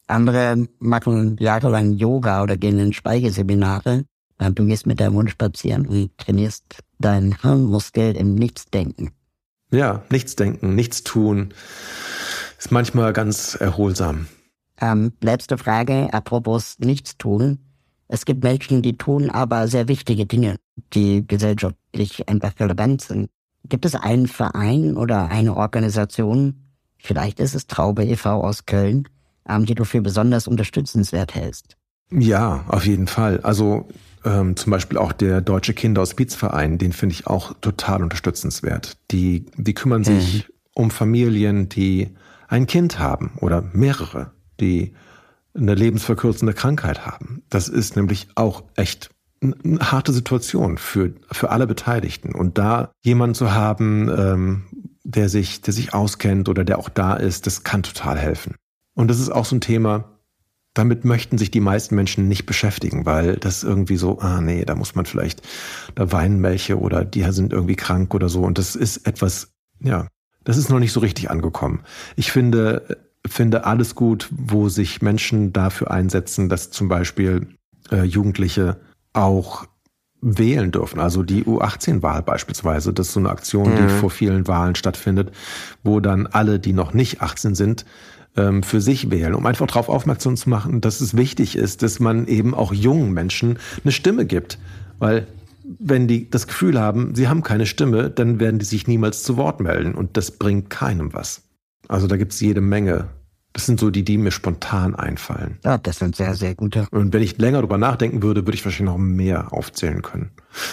Andere machen jahrelang Yoga oder gehen in Schweigeseminare. Du gehst mit deinem Hund spazieren und trainierst deinen Hirnmuskel im Nichtsdenken. Ja, Nichtsdenken, nichts tun, ist manchmal ganz erholsam. Ähm, letzte Frage, apropos Nichtstun. Es gibt Menschen, die tun aber sehr wichtige Dinge, die gesellschaftlich einfach relevant sind. Gibt es einen Verein oder eine Organisation, vielleicht ist es Traube e V aus Köln, ähm, die du für besonders unterstützenswert hältst? Ja, auf jeden Fall. Also ähm, zum Beispiel auch der Deutsche Kinderhospizverein, den finde ich auch total unterstützenswert. Die, die kümmern sich mhm. um Familien, die ein Kind haben oder mehrere, die eine lebensverkürzende Krankheit haben. Das ist nämlich auch echt eine harte Situation für für alle Beteiligten. Und da jemanden zu haben, ähm, der sich der sich auskennt oder der auch da ist, das kann total helfen. Und das ist auch so ein Thema, damit möchten sich die meisten Menschen nicht beschäftigen, weil das irgendwie so, ah nee, da muss man vielleicht, da weinen welche oder die sind irgendwie krank oder so. Und das ist etwas, ja, das ist noch nicht so richtig angekommen. Ich finde, finde alles gut, wo sich Menschen dafür einsetzen, dass zum Beispiel äh, Jugendliche auch wählen dürfen. Also die U achtzehn Wahl beispielsweise, das ist so eine Aktion, mhm. die vor vielen Wahlen stattfindet, wo dann alle, die noch nicht achtzehn sind, ähm, für sich wählen, um einfach darauf aufmerksam zu machen, dass es wichtig ist, dass man eben auch jungen Menschen eine Stimme gibt. Weil wenn die das Gefühl haben, sie haben keine Stimme, dann werden die sich niemals zu Wort melden und das bringt keinem was. Also da gibt's jede Menge. Das sind so die, die mir spontan einfallen. Ja, das sind sehr, sehr gute. Und wenn ich länger drüber nachdenken würde, würde ich wahrscheinlich noch mehr aufzählen können.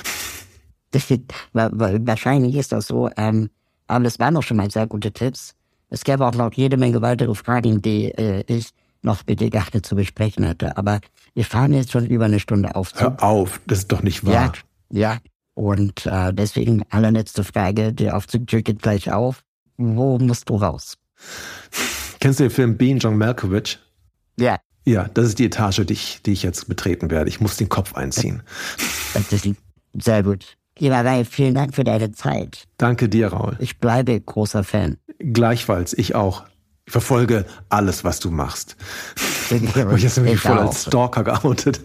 Das ist, wahrscheinlich ist das so, ähm, aber das waren doch schon mal sehr gute Tipps. Es gäbe auch noch jede Menge weitere Fragen, die äh, ich noch mit dir gerne zu besprechen hätte. Aber wir fahren jetzt schon über eine Stunde Aufzug. Hör auf, das ist doch nicht wahr. Ja, ja. Und äh, deswegen allerletzte Frage, der Aufzugtür geht gleich auf. Wo musst du raus? Kennst du den Film Being John Malkovich? Ja. Ja, das ist die Etage, die ich, die ich jetzt betreten werde. Ich muss den Kopf einziehen. Das ist sehr gut. Lieber Rai, vielen Dank für deine Zeit. Danke dir, Raul. Ich bleibe großer Fan. Gleichfalls, ich auch. Ich verfolge alles, was du machst. Ich habe mich jetzt irgendwie voll als Stalker geoutet.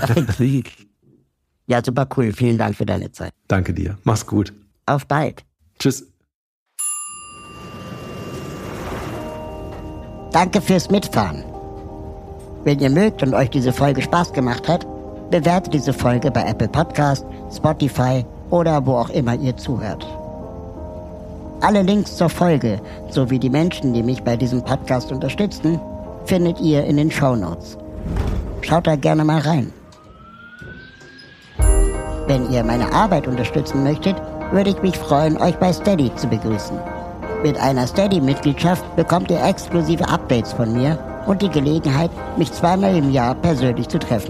Ja, super cool. Vielen Dank für deine Zeit. Danke dir. Mach's gut. Auf bald. Tschüss. Danke fürs Mitfahren. Wenn ihr mögt und euch diese Folge Spaß gemacht hat, bewertet diese Folge bei Apple Podcast, Spotify oder wo auch immer ihr zuhört. Alle Links zur Folge sowie die Menschen, die mich bei diesem Podcast unterstützen, findet ihr in den Shownotes. Schaut da gerne mal rein. Wenn ihr meine Arbeit unterstützen möchtet, würde ich mich freuen, euch bei Steady zu begrüßen. Mit einer Steady-Mitgliedschaft bekommt ihr exklusive Updates von mir und die Gelegenheit, mich zweimal im Jahr persönlich zu treffen.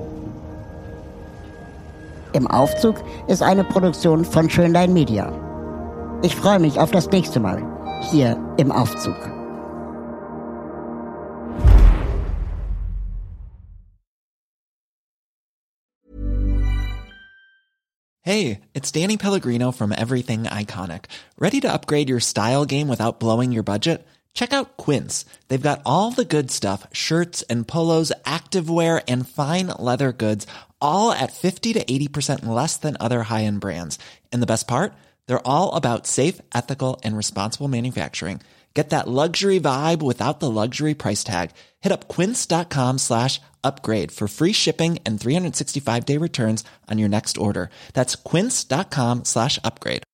Im Aufzug ist eine Produktion von Schönlein Media. Ich freue mich auf das nächste Mal, hier im Aufzug. Hey, it's Danny Pellegrino from Everything Iconic. Ready to upgrade your style game without blowing your budget? Check out Quince. They've got all the good stuff, shirts and polos, activewear, and fine leather goods, all at fifty to eighty percent less than other high-end brands. And the best part? They're all about safe, ethical, and responsible manufacturing. Get that luxury vibe without the luxury price tag. Hit up quince.com slash upgrade for free shipping and three sixty-five day returns on your next order. That's quince.com slash upgrade.